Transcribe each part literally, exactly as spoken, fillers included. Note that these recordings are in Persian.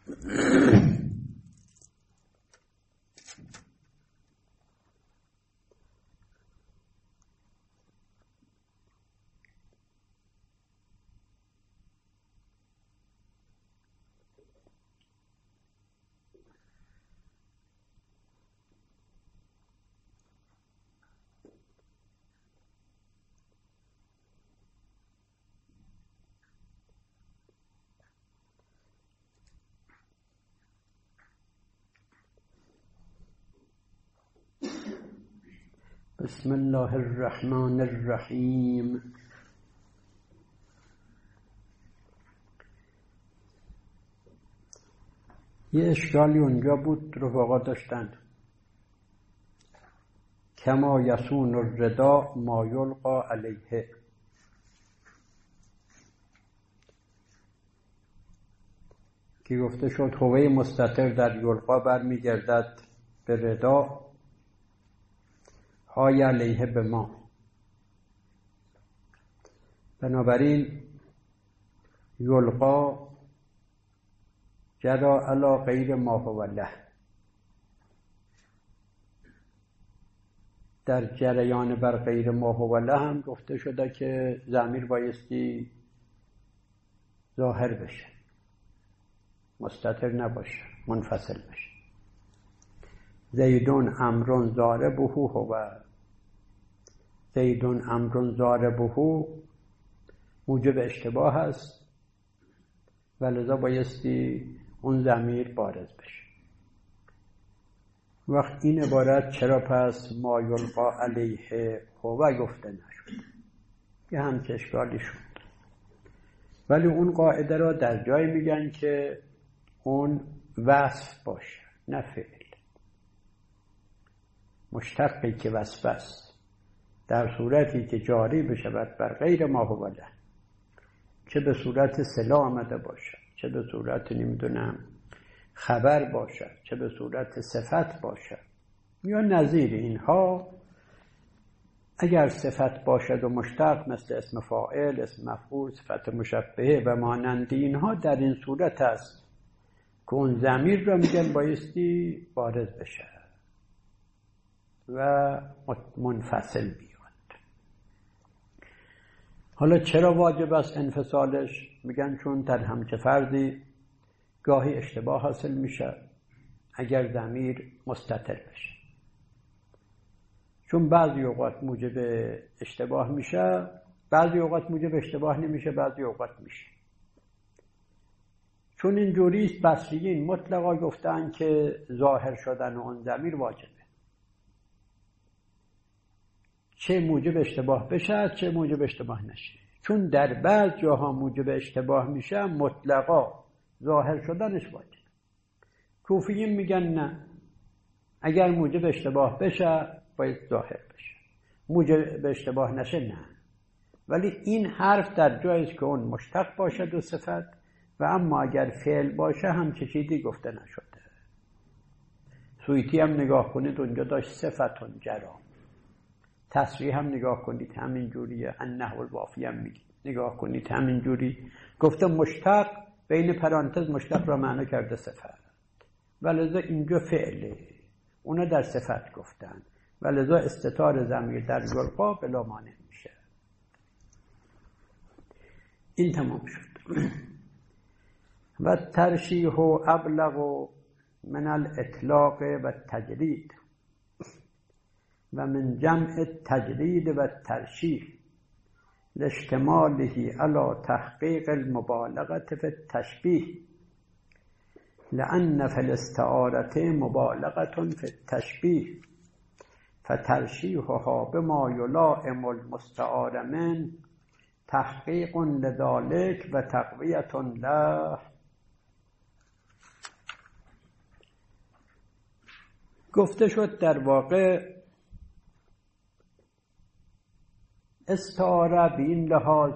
بسم الله الرحمن الرحیم. یه اشکالی اونجا بود رفقا داشتن، کما یسون الردا ما یلقا علیه. که گفته شد هوای مستتر در یلقا برمیگردد به ردا های علیه به ما. بنابراین یلقا جرا علی غیر ما هو له، در جریان بر غیر ما هو له هم گفته شده که ضمیر بایستی ظاهر بشه، مستتر نباشه، منفصل بشه. زیدون امرون ضاربه هو، زیدون امرون ضاربه موجب اشتباه است و لذا بایستی اون ضمیر بارز بشه. وقت این عبارت چرا پس ما یلقا علیه هو گفته نشد؟ یه همچه اشکالی شد. ولی اون قاعده را در جای میگن که اون وصف باشه نه فعل. مشتقی که وصف است در صورتی که جاری بشود بر غیر ما هو له، چه به صورت صله آمده باشد، چه به صورت نمیدونم خبر باشد، چه به صورت صفت باشد یا نظیر اینها، اگر صفت باشد و مشتق مثل اسم فاعل، اسم مفعول، صفت مشبهه و مانند اینها، در این صورت است که اون ضمیر را میگن بایستی بارز بشه و منفصل بیاد. حالا چرا واجب است انفصالش؟ میگن چون در همچه فردی گاهی اشتباه حاصل میشه اگر ضمیر مستتر بشه، چون بعضی اوقات موجب اشتباه میشه، بعضی اوقات موجب اشتباه نمیشه، بعضی اوقات میشه. چون اینجوری است بصریین مطلقا گفتن که ظاهر شدن اون ضمیر واجبه، چه موجب اشتباه بشه چه موجب اشتباه نشه. چون در بعض جاها موجب اشتباه میشه مطلقا ظاهر شدنش واجب. کوفیین میگن نه، اگر موجب اشتباه بشه باید ظاهر بشه، موجب اشتباه نشه نه. ولی این حرف در جایی است که اون مشتق باشد و صفت، و اما اگر فعل باشه هم چه چیزی گفته نشده. سویتی هم نگاه کنید اونجا داشت صفتون جرا. تصریح هم نگاه کنید همین جوریه. النحو الوافی هم میگه نگاه کنید همین جوری. گفته مشتق بین پرانتز مشتق را معنی کرده صفت، ولذا اینجا فعله، اونا در صفت گفتن، ولذا استتار ضمیر در یلقا بلا مانع میشه. این تمام شد. و ترشیح و ابلغ من الاطلاق و تجرید و من جمع تجرید و ترشیح لاشتماله علی تحقیق المبالغه فی التشبیه، لأن فی الاستعاره مبالغه فی التشبیه، فترشیحها بما یلائم المستعار من تحقیق لذلك و تقویة له. گفته شد در واقع استعاره به این لحاظ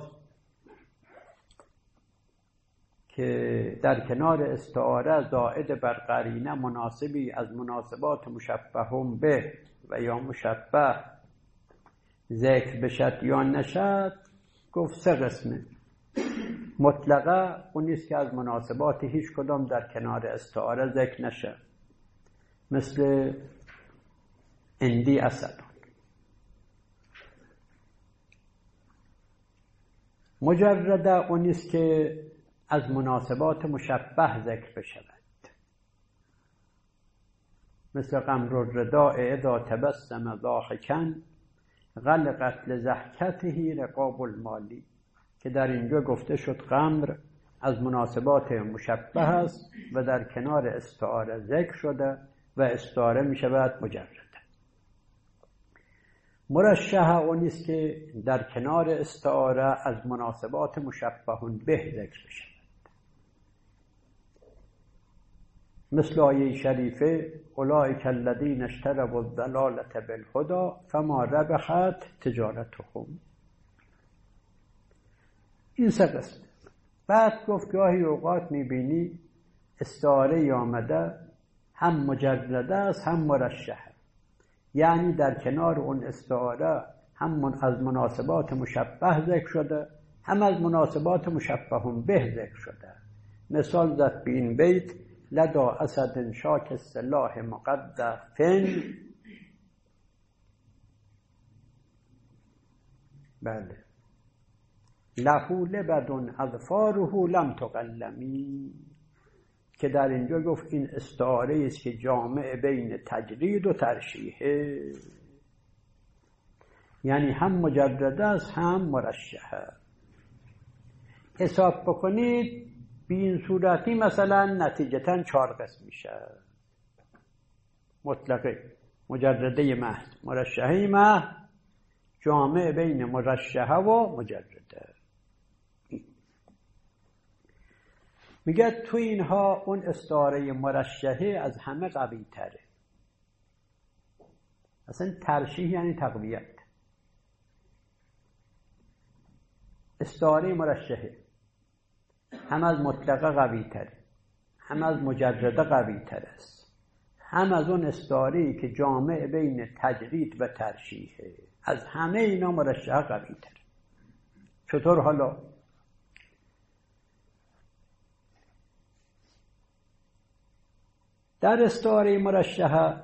که در کنار استعاره زائد بر قرینه مناسبی از مناسبات مشبهون به و یا مشبه ذکر بشد یا نشد، گفت سه قسمه. مطلقه اون نیست که از مناسبات هیچ کدام در کنار استعاره ذکر نشه، مثل اندی اسد. مجرده اون نیست که از مناسبات مشبه ذکر بشود، مثل قمر الرداء اذا تبسم ضاحکا غلقت لضحکته رقاب المالی، که در اینجا گفته شد قمر از مناسبات مشبه است و در کنار استعاره ذکر شده و استعاره می شود مجرده. مرشحه اون نیست که در کنار استعاره از مناسبات مشبه به ذکر بشود، مثل آیه شریفه اولئک الذین اشتروا الضلالة بالهدی فما ربحت تجارتهم. این سه قسم. بعد گفت گاهی اوقات میبینی استعاره آمده هم مجرده است هم مرشحه، یعنی در کنار اون استعاره هم از مناسبات مشبه ذکر شده هم از مناسبات مشبه به ذکر شده. مثال زد به این بیت لدا اسد شاک السلاح مقدفن، بله، لهو لبدن اظفاره لم تقلمی، که در اینجا گفت این استعاره است که جامع بین تجرید و ترشیحه، یعنی هم مجرده است هم مرشحه. حساب بکنید به این صورتی مثلا نتیجتاً چهار قسم میشه: مطلقه، مجرده محض، مرشحه محض، جامع بین مرشحه و مجرده. میگه تو اینها اون استعاره مرشحه از همه قوی تره. اصلا ترشیح یعنی تقویت. استعاره مرشحه هم از مطلقه قوی تره، هم از مجرده قوی تر است، هم از اون استعاره‌ای که جامع بین تجرید و ترشیحه. از همه اینا مرشحه قوی تره. چطور حالا؟ در استعاره مرشحه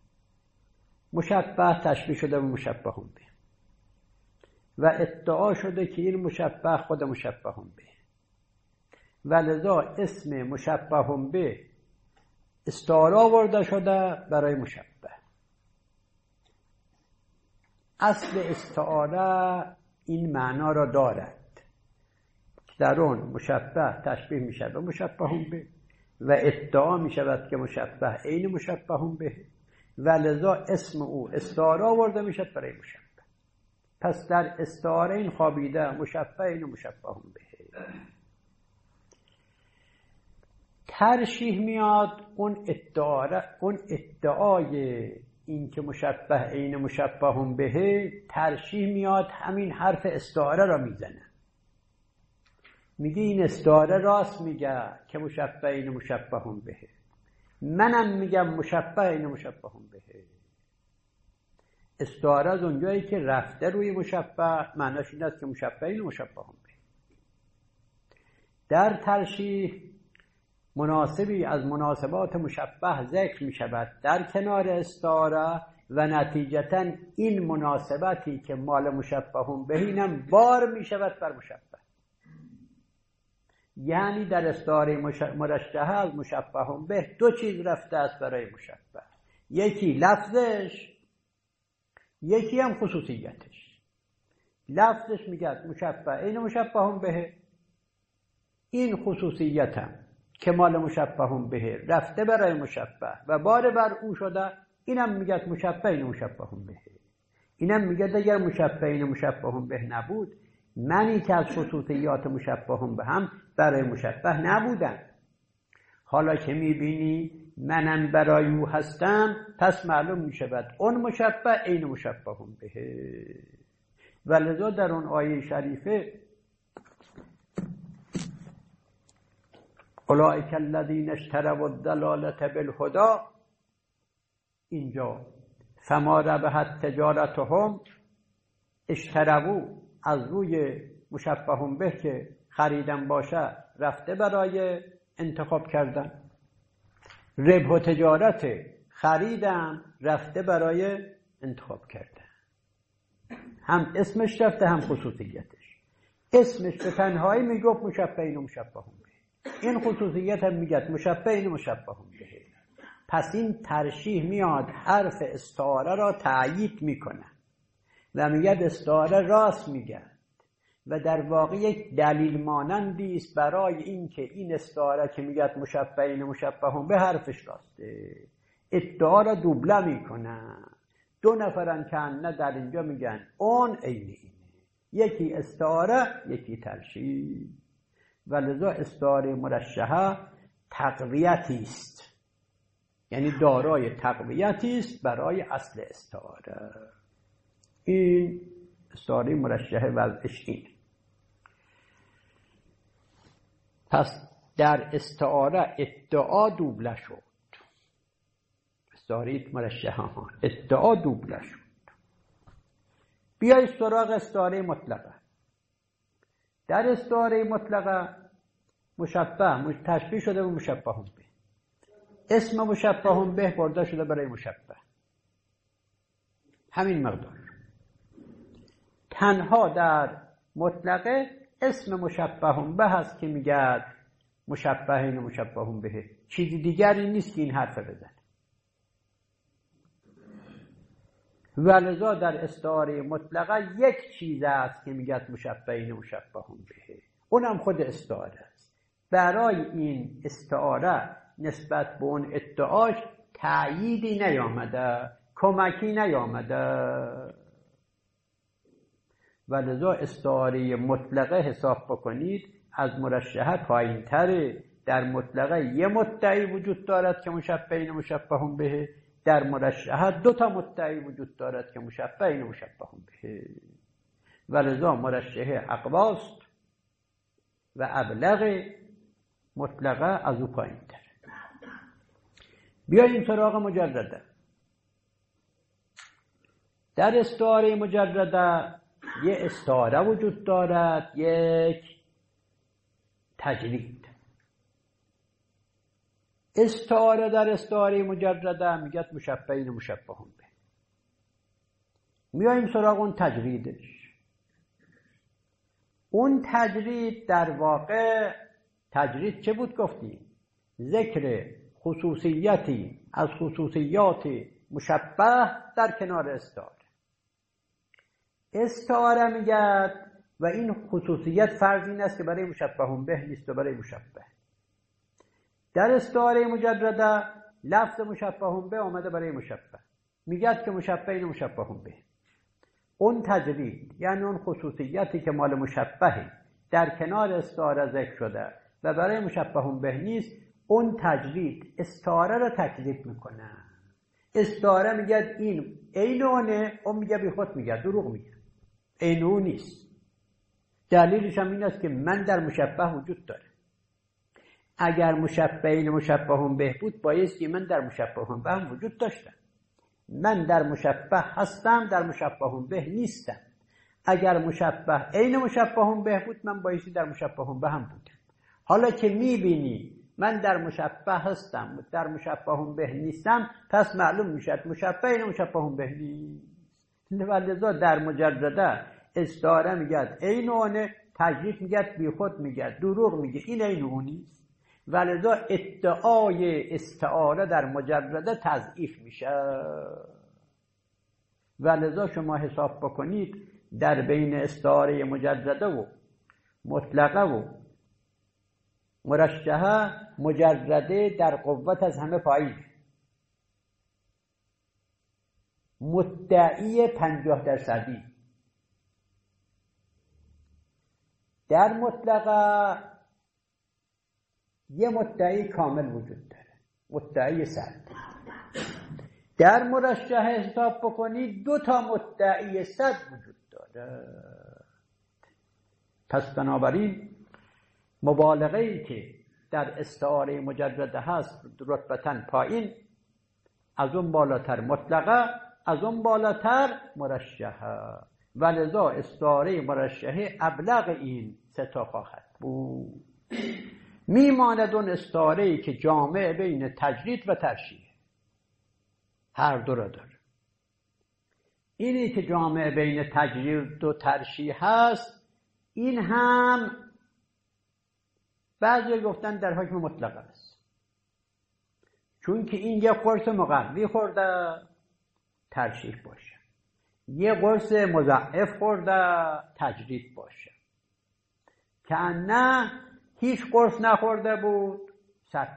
مشبه تشبیه شده به مشبه به و ادعا شده که این مشبه خود مشبه به، و لذا اسم مشبه به استعاره آورده شده برای مشبه. اصل استعاره این معنا را دارد که در اون مشبه تشبیه می شود به مشبه به و ادعا می شود که مشبه عین مشبه به، و لذا اسم او استعاره آورده می شود برای مشبه. پس در استعاره این خوابیده مشبه عین مشبه به. ترشیح میاد اون ادعاره، اون ادعای این که مشبه عین مشبه به، ترشیح میاد همین حرف استعاره را میزنه، میگه این استعاره راست میگه که مشبه عین مشبه به، منم میگم مشبه عین مشبه به. استعاره از اونجایی که رفته روی مشبه معناش این است که مشبه عین مشبه به. در ترشیح مناسبی از مناسبات مشبه ذکر می شود در کنار استعاره و نتیجتاً این مناسبتی که مال مشبه به اینم بار می شود بر مشبه. یعنی در استعاره مرشحه از مشبه به دو چیز رفته است برای مشبه، یکی لفظش، یکی هم خصوصیتش. لفظش میگه مشبه عین مشبه به، این خصوصیت هم که مال مشبه به رفته برای مشبه و بار بر او شده، اینم میگه مشبه عین مشبه به. اینم میگه اگر مشبه عین مشبه به نبود، منی که از خصوصیات مشبه به هم برای مشبه نبودم. حالا که میبینی منم برای او هستم، پس معلوم میشود اون مشبه عین مشبه به. ولذا در اون آیه شریفه اولئک الذین اشتروا الضلالة بالهدی، اینجا فما ربحت تجارتهم، اشتروا از روی مشبه به که خریدن باشه رفته برای انتخاب کردن، ربح و تجارت خریدم رفته برای انتخاب کردن. هم اسمش رفته هم خصوصیتش. اسمش به تنهایی میگفت مشبهین و مشبهون به، این خصوصیت هم میگه مشبهین و مشبهون به. پس این ترشیح میاد حرف استعاره را تأیید میکنه و میگه استعاره راست میگه و در واقع یک دلیل مانندی است برای اینکه این استعاره که میگه مشبهین و مشبهون به حرفش راسته. ادعا را دوبله میکنه. دو نفرن که نه در اینجا میگن اون عین اینه، یکی استعاره یکی ترشیح. ولذا استعاره مرشحه تقویتی است، یعنی دارای تقویتی است برای اصل استعاره. این استعاره مرشحه وضعش اینه. پس در استعاره ادعا دوبله شد. استعاره مرشحه ها ادعا دوبله شد. بیایید سراغ استعاره مطلقه. در استعاره مطلقه مشبه تشبیه شده به مشبهون به. اسم مشبهون به برده شده برای مشبه. همین مقدار. تنها در مطلقه اسم مشبهون به هست که میگه مشبهین و مشبهون به. چیزی دیگری نیست که این حرف بزنه. ولذا در استعاره مطلقه یک چیز است که میگه مشبهین و مشبهون به، اونم خود استعاره است. برای این استعاره نسبت به اون ادعاش تأییدی نیامده، کمکی نیامده. ولذا استعاره مطلقه حساب بکنید از مرشحه پایین تره. در مطلقه یه مدعی وجود دارد که مشبهین و مشبهون به، در مرشحه دو تا مدعی وجود دارد که مشبهین و مشبهون به. ولذا مرشحه اقواست و ابلغ، مطلقه از او پایین تره. بیاییم سراغ مجرده. در استعاره مجرده یه استعاره وجود دارد، یک تجرید. استعاره در استعاره مجرده میگه مشبهین و مشبهون به. میاییم سراغ اون تجریدش. اون تجرید در واقع تجرید چه بود گفتیم؟ ذکر خصوصیتی از خصوصیات مشبه در کنار استعاره. استعاره میگه و این خصوصیت فرض این است که برای مشبهون به نیست و برای مشبه. در استعاره مجرده لفظ مشبهون به آمده برای مشبه، میگه که مشبهین و مشبهون به. اون تجرید یعنی اون خصوصیتی که مال مشبهه در کنار استعاره ذکر شده و برای مشبهون به نیست، اون تجرید استعاره را تکذیب میکنه. استعاره میگه این عین اونه، اون میگه بی خود میگه، دروغ میگه، عین اون نیست. دلیلش هم این است که من در مشبه وجود داره. اگر مشبهین مشبهون به بود بایستی من در مشبهون به هم وجود داشتم. من در مشبه هستم، در مشبهون به نیستم. اگر مشبه عین مشبهون به بود من بایستی در مشبهون به هم بودم. حالا که میبینی من در مشبه هستم، در مشبهون به نیستم، پس معلوم میشد مشبهین مشبهون به نیست. ولذا در مجرده استعاره میگه عین اونه، تجرید میگه بی خود میگه، دروغ میگه، این عین اون نیست. ولذا ادعای استعاره در مجرده تضعیف میشه. ولذا شما حساب بکنید در بین استعاره مجرده و مطلقه و مرشحه، مجرده در قوت از همه پایین، مدعی پنجاه درصدی. در مطلقه یه مدعی کامل وجود داره، مدعی صد. در مرشحه حساب بکنید دو تا مدعی صد وجود داره. پس بنابراین مبالغه ای که در استعاره مجرده هست رتبتاً پایین، از اون بالاتر مطلقه، از اون بالاتر مرشحه. ولذا استعاره مرشحه ابلغ این سه تا خواهد. بود. میماند اون استعاره‌ای که جامع بین تجرید و ترشیح، هر دو را داره. اینی که جامع بین تجرید و ترشیح هست، این هم بعضی گفتن در حکم مطلق است، چون که این یه قرص مقوی خورده ترشیح باشه، یه قرص مضاعف خورده تجرید باشه، که نه هیچ قرص نخورده بود صد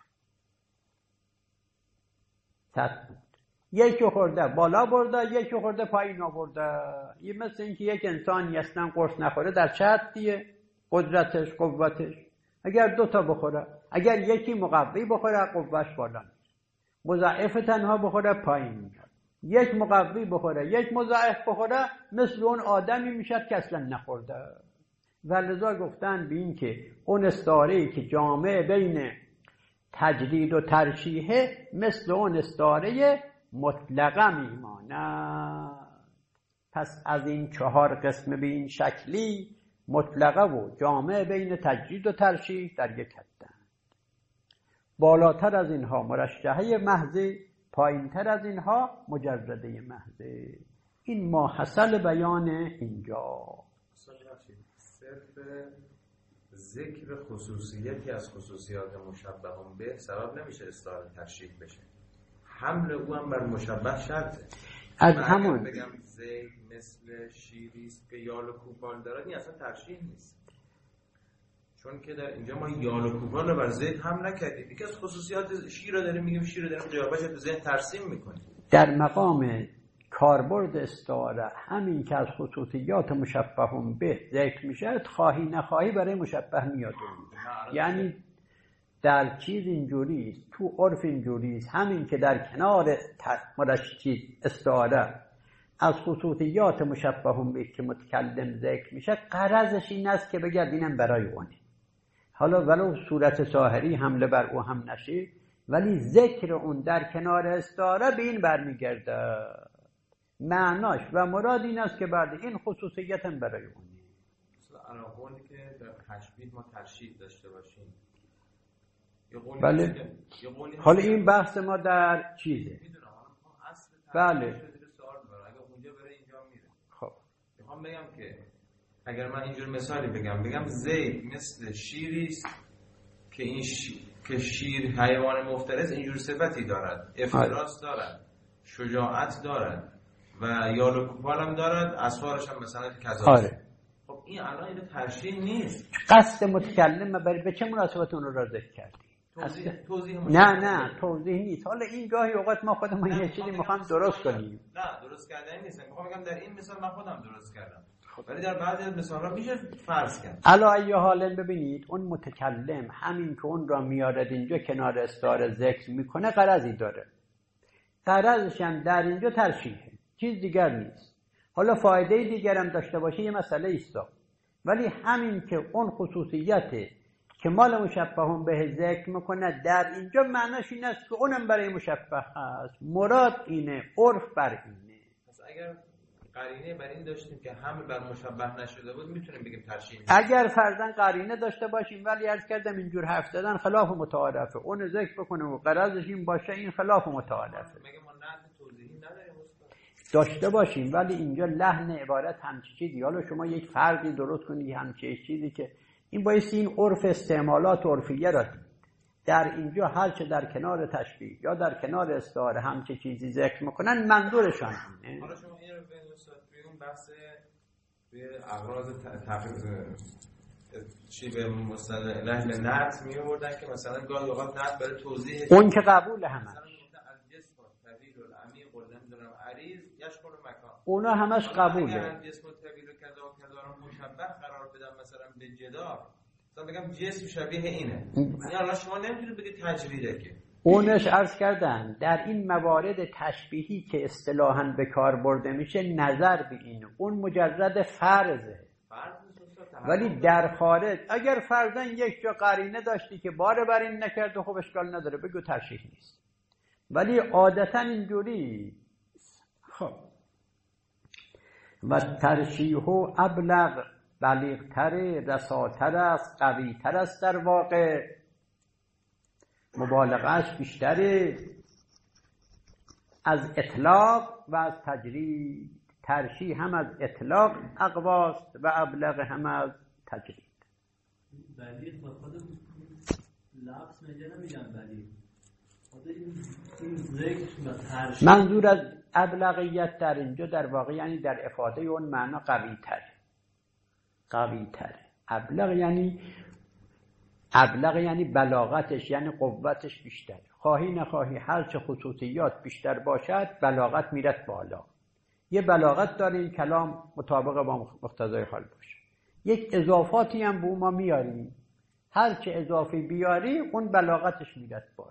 صد بود، یکی خورده بالا برده، یکی خورده پایین آورده. این مثل اینکه یک انسانی اصلا قرص نخوره در چه حدیه قدرتش قوتش؟ اگر دو تا بخوره، اگر یکی مقوی بخوره قوتش بالا میره، مضاعف تنها بخوره پایین میاد، یک مقوی بخوره یک مضاعف بخوره مثل اون آدمی میشد که اصلا نخورده. ولذا گفتن به این که اون استعاره‌ای که جامع بین تجرید و ترشیحه مثل اون استعاره مطلقه میماند. پس از این چهار قسم به این شکلی مطلقه و جامع بین تجرید و ترشیح در یک حدند. بالاتر از اینها مرشحه محضه، پایینتر از اینها مجرده محضه. این ماحصل بیان اینجا. صرف ذکر خصوصیتی از خصوصیات مشبه به سبب نمیشه استعاره ترشیح بشه. حمل او هم بر مشبه شرطه. از همون بگم زید مثل شیریست که یال و کوپال دارد، این اصلا ترشیح نیست، چون که در اینجا ما یال و کوپال رو بر زید هم نکردیم. یکی از خصوصیات شیر رو داریم میگیم شیر رو داریم قیابش رو ذهن ترسیم میکنیم. در مقام کاربرد استعاره همین که از خصوصیات مشبه به ذکر میشه، خواهی نخواهی برای مشبه میاد. یعنی در چیز اینجوری است، تو عرف اینجوری است، همین که در کنار مرشد استعاره از خصوصیات مشبه به که متکلم ذکر میشه، غرضش این است که بگه اینم برای اونه. حالا ولو صورت ظاهری حمله بر او هم نشه، ولی ذکر اون در کنار استعاره به این برمیگرده. معناش و مراد این است که بعد این خصوصیت هم برای اونه. مثلا قولی که در تشبیه ما ترشیح داشته باشیم. بله. حالا این بحث ما در چیزه. بله. خب. میخوام بگم که اگر من اینجور مثالی بگم بگم زید مثل شیری است که این شیر که شیر حیوان مفترس اینجور صفتی دارد، افتراس دارد، شجاعت دارد و یال و کوپال هم دارد، اسوارش هم مثلا کذا. آره. خب این الان اینو ترشیح نیست. قصد متکلم برای به چه مناسبت اون رو را ذکر کردی؟ توضیح توضیح نه نه توضیح نیست. حالا این گاهی اوقات ما خودمون یه چیزی میخوام درست کنیم. نه درست کردن نیست. میخوام بگم در این مثال من خودم درست کردم. ولی در بعضی از مثال‌ها میشه فرض کرد. علا ای حالن ببینید اون متکلم همین که اون را میارد اینجا کنار استعاره ذکر میکنه غرضی داره. غرضش هم در اینجا ترشیحه. چیز دیگر نیست. حالا فایده دیگر هم داشته باشه یه مسئله ایست. ولی همین که اون خصوصیت که مال مشبه به ذکر میکنه در اینجا معناش این است که اونم برای مشبه هست. مراد اینه، عرف بر اینه. پس اگر قرینه بر این داشتیم که همه بر مشبه نشده بود میتونیم بگیم ترشیح نیست. اگر فرضاً قرینه داشته باشیم ولی عرض کردم اینجور حرف زدن خلاف متعارفه. اون ذکر بکنه و غرضش این باشه این خلاف متعارفه. مگه ما نه توضیحی نداریم داشته باشیم ولی اینجا لحن عبارت همچی چیزی. حالا شما یک فرقی درست کنید همچی چیزی که این بایستی این عرف استعمالات عرفیه را دید. در اینجا هر چه در کنار تشبیه یا در کنار استعاره همچه چیزی ذکر میکنن منظورشان اینه. حالا شما این رو به اون بحث به اغراض تفریق چی به مصطلح به نعت می آوردن که مثلا گاهی اوقات نعت برای توضیح اون که قبول همه اونا همش قبوله. اگر جسم طویل و کذا و کذا رو مشبه قرار بدم مثلا به جدار، مثلا بگم جسم شبیه اینه، یعنی الان شما نمیتونید بگید تجریده که اونش عرض کردن در این موارد تشبیهی که اصطلاحاً به کار برده میشه نظر به اینه، اون مجرد فرضه. ولی در خارج اگر فرضاً یک جا قرینه داشتی که بار بر این نکرده خب اشکال نداره بگو ترشیح نیست. ولی عادتاً اینجوری خب و ترشیح و ابلغ بلیغتر، رساتر است، قویتر است. در واقع مبالغهش بیشتره از اطلاق و از تجرید. ترشیح هم از اطلاق اقواست و ابلغ هم از تجرید. بلیغ با خود لفظ میگه نمیگن بلیغ، خود این ذکر و ترشیح. منظور از ابلغیت در اینجا در واقع یعنی در افاده اون معنا قوی تر، قوی تر. ابلغ یعنی ابلغ یعنی بلاغتش، یعنی قوتش بیشتر. خواهی نخواهی هر چه خصوصیات بیشتر باشد بلاغت میرد بالا. یه بلاغت داره این کلام مطابق با مقتضای حال باشه. یک اضافاتی هم به ما میاریم، هر چه اضافی بیاری اون بلاغتش میرد بالا.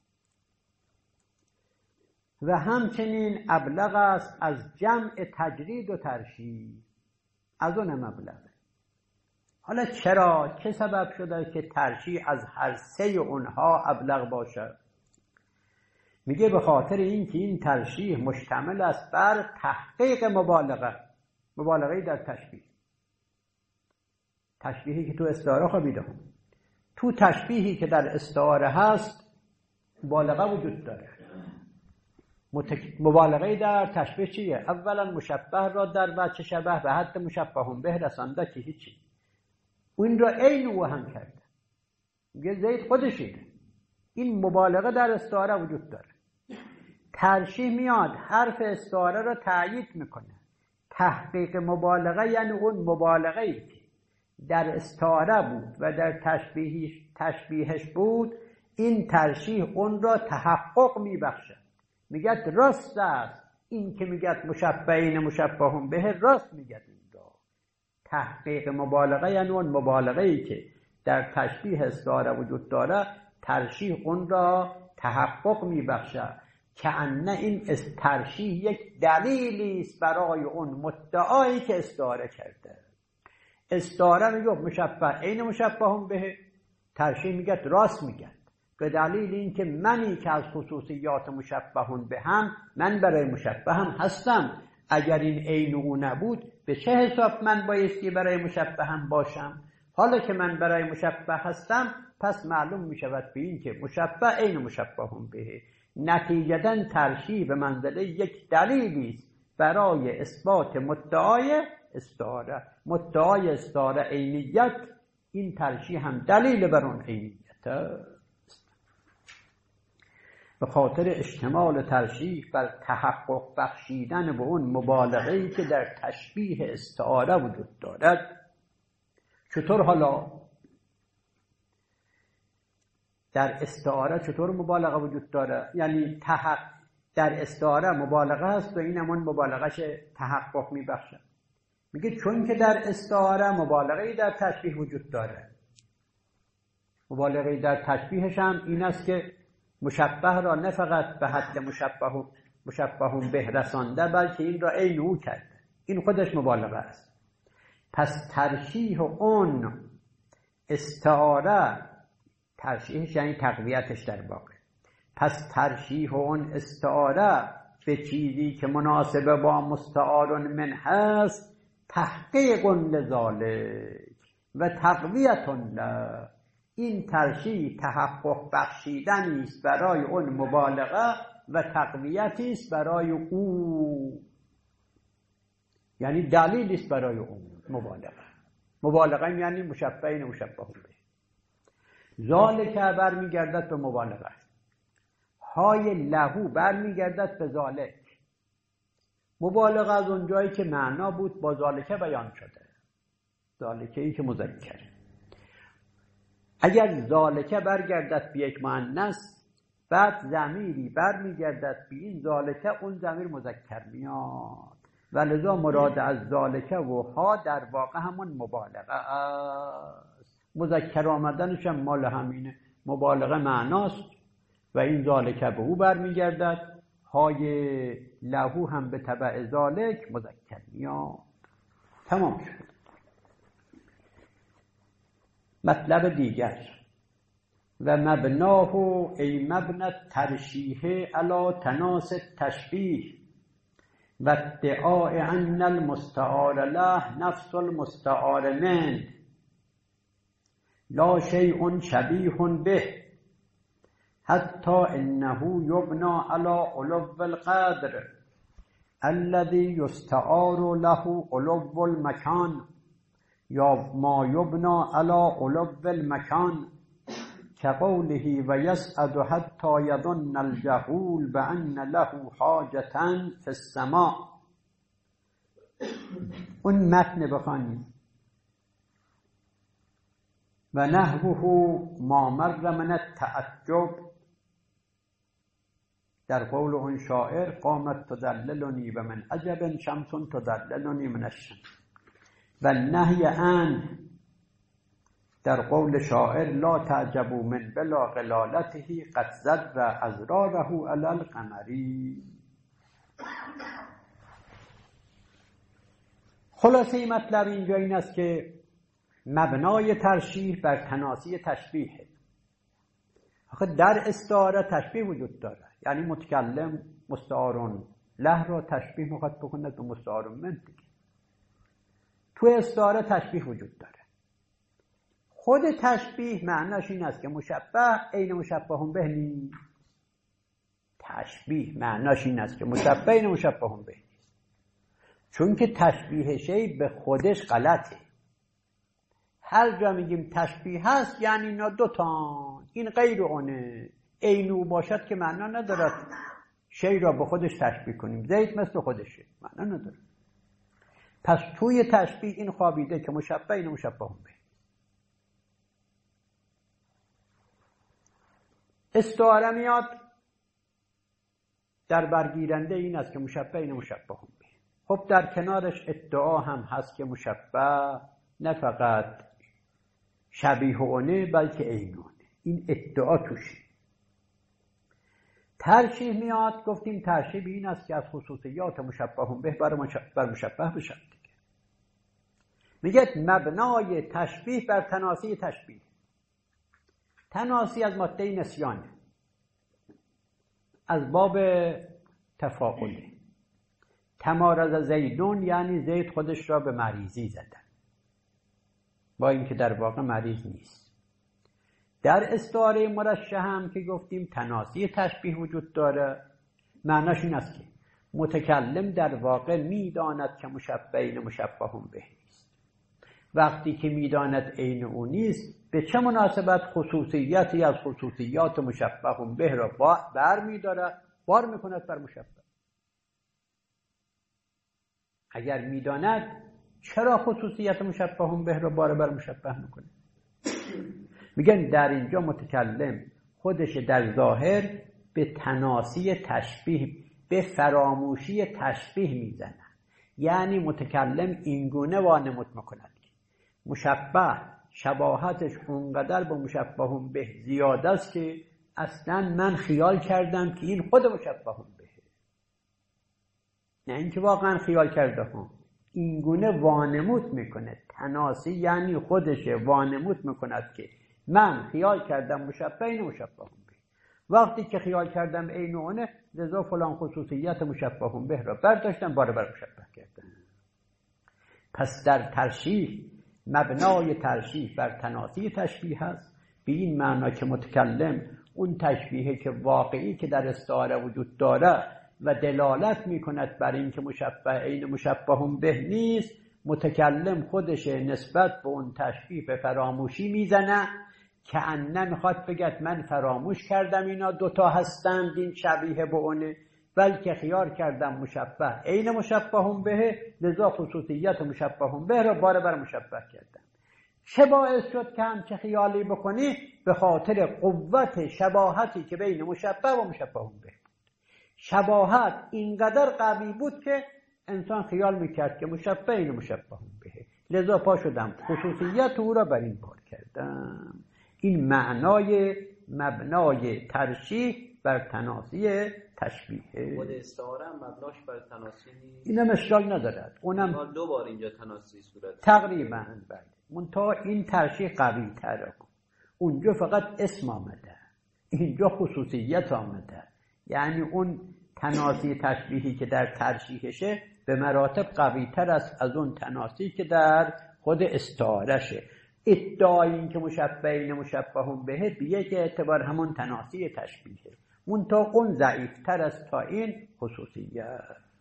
و همچنین ابلغ است از جمع تجرید و ترشیح، از اونم ابلغه. حالا چرا؟ چه سبب شده که ترشیح از هر سه اونها ابلغ باشه؟ میگه به خاطر اینکه این ترشیح مشتمل است بر تحقیق مبالغه، مبالغه در تشبیه. تشبیهی که تو استعاره خوابیده هم. تو تشبیهی که در استعاره هست مبالغه وجود داره. مبالغه در تشبیه چیه؟ اولا مشبه را در وجه شبه به حد مشبه به رسانده که هیچی. اون را عین او هم کرده. میگه زید خودشیه. این مبالغه در استعاره وجود داره. ترشیح میاد حرف استعاره را تأیید میکنه. تحقیق مبالغه یعنی اون مبالغه ای که در استعاره بود و در تشبیهش تشبیهش بود، این ترشیح اون را تحقق میبخشه. میگه راست است این که میگه مشبهین مشبهون به، راست میگه این را. تحقیق مبالغه یعنی اون مبالغه ای که در تشبیه استعاره وجود داره، ترشیح اون را تحقق میبخشه. که انه این ترشیح یک دلیلی است برای اون مدعایی که استعاره کرده. استعاره میگه مشبه این مشبهون به، ترشیح میگه راست میگه به دلیل اینکه منی که از خصوصیات مشبهون به هم، من برای مشبه هم هستم. اگر این عین او نبود به چه حساب من بایستی برای مشبه هم باشم؟ حالا که من برای مشبه هستم پس معلوم می شود به این که مشبه عین مشبهون به. نتیجتاً ترشیح به منزله یک دلیلی است برای اثبات مدعای استعاره. مدعای استعاره عینیت، این ترشیح هم دلیل بر اون عینیت است. به خاطر اشتمال ترشیح بر تحقق بخشیدن به اون مبالغه‌ای که در تشبیه استعاره وجود دارد. چطور حالا؟ در استعاره چطور مبالغه وجود داره؟ یعنی تحقق در استعاره مبالغه هست و این همون مبالغهش تحقق میبخشه. میگه چون که در استعاره مبالغه‌ای در تشبیه وجود داره. مبالغه‌ای در تشبیهش هم این است که مشبه را نه فقط به حد مشبه مشبهون به رسانده، بلکه این را عین او کرده. این خودش مبالغه است. پس ترشیح اون استعاره، ترشیحش یعنی تقویتش در واقع. پس ترشیح اون استعاره به چیزی که مناسب با مستعار من هست، تحقیق لذالک و تقویت له. این ترشیح تحقق بخشیدنی است برای اون مبالغه و تقویتی است برای او، یعنی دلیلی است برای اون مبالغه. مبالغه یعنی مشبهین مشبهون به. ذالک برمیگردد به مبالغه. های لهو برمیگردد به ذالک. مبالغه از اون جایی که معنا بود با ذالک بیان شده. ذالکی که مذکره. اگر ذالک برگردد به یک مؤنث، بعد ضمیری برمیگردد به این ذالک، اون ضمیر مذکر میاد. ولذا مراد از ذالک و ها در واقع همون مبالغه است. مذکر آمدنش هم مال همینه. مبالغه معناست و این ذالک به او برمیگردد. های لهو هم به تبع ذالک مذکر میاد. تمام شد. مطلب دیگر و مبناه ای مبنى ترشیح علی تناس تشبیه. و ادعاء ان المستعار له نفس المستعار من لا شیء شبیه به حتی انه یبنى على علو القدر الذي يستعار له علو المكان یا ما یبنى على علو المكان كقوله ويسعد حتى يظن الجهول بأن له حاجة في السماء. اون متن بخوانیم. و نحوه ما مر من التعجب در قول اون شاعر قامت تدللنی و من عجب شمس تدللنی من الشمس. و نهی عن در قول شاعر لا تعجبوا من بلا غلالته قد زد ازراره علی القمری. خلاصه این مطلب اینجا این است که مبنای ترشیح بر تناسی تشبیه. آخه در استعاره تشبیه وجود داره، یعنی متکلم مستعارون له را تشبیه میخواد بکنه به مستعارون من دیگه. تو استعاره تشبیه وجود داره. خود تشبیه معناش این است که مشبه عین مشبه به نیست. تشبیه معناش این است که مشبه عین مشبه به نیست، چون که تشبیه شی به خودش غلطه. هر جا میگیم تشبیه هست یعنی اینا دوتان، این غیر اونه. عینو باشد که معنا ندارد شی را به خودش تشبیه کنیم. زید مثل خودشه، معنا نداره. پس توی تشبیه این خوابیده که مشبه عین مشبه به. استعاره میاد در برگیرنده این است که مشبه این مشبه هم به. خب در کنارش ادعا هم هست که مشبه نه فقط شبیه اونه بلکه عینونه. این ادعا توشه. ترشیح میاد، گفتیم ترشیح این است که از خصوصیات مشبه هم به بر مشبه بشد دیگه. میگه مبنای تشبیه بر تناسی تشبیه. تناسی از ماده نسیانه، از باب تفاعله. تمارض زیدون یعنی زید خودش را به مریضی زدن، با اینکه در واقع مریض نیست. در استعاره مرشح هم که گفتیم تناسی تشبیه وجود داره، معناش این است که متکلم در واقع میداند که مشبه این مشبه هم به نیست. وقتی که میداند عین او نیست، به چه مناسبت خصوصیتی از خصوصیات مشبه هم به را بر میداره، بار میکند بر مشبه. اگر میداند چرا خصوصیت مشبه هم به را بار بر مشبه میکنه؟ میگن در اینجا متکلم خودش در ظاهر به تناسی تشبیه، به فراموشی تشبیه میزنه. یعنی متکلم اینگونه وانمود میکند که مشبه شباهتش اونقدر با مشبه هم به زیاده است که اصلا من خیال کردم که این خود مشبه هم به، نه اینکه واقعا خیال کرده هم. اینگونه وانمود میکنه. تناسی یعنی خودش وانمود میکند که من خیال کردم مشبه این مشبه هم به، وقتی که خیال کردم این اونه لذا فلان خصوصیت مشبه هم به را برداشتم بار بر مشبه کردم. پس در ترشیح مبنای ترشیح بر تناسی تشبیه هست، به این معنا که متکلم اون تشبیه که واقعی که در استعاره وجود داره و دلالت میکند بر این که مشبه عین مشبه هم به نیست، متکلم خودش نسبت به اون تشبیه به فراموشی میزنه که انه میخواد بگد من فراموش کردم اینا دوتا هستند، این شبیه به اونه، بلکه خیال کردم مشبه عین مشبه هم به، لذا خصوصیت مشبه هم به را بار بر مشبه کردم. چه باعث شد که همچه خیالی بکنی؟ به خاطر قوت شباهتی که بین مشبه و مشبه هم به. شباهت اینقدر قوی بود که انسان خیال میکرد که مشبه عین مشبه هم به، لذا پا شدم خصوصیت او را بر این بار کردم. این معنای مبنای ترشیح بر تناسی تشبیه. خود استعاره هم مبناش بر تناسی نیست. اینم اشکال ندارد. اونم دو بار اینجا تناسی صورت تقریبا بله. منتها این ترشیح قوی تره. اونجا فقط اسم آمده، اینجا خصوصیت آمده. یعنی اون تناسی تشبیهی که در ترشیحشه به مراتب قوی تر است از اون تناسی که در خود استعارشه. ادعای این که مشبهین مشبهون بهه به یک اعتبار همون تناسی تشبیهه، اون تا اون ضعیف تر است تا این خصوصیت.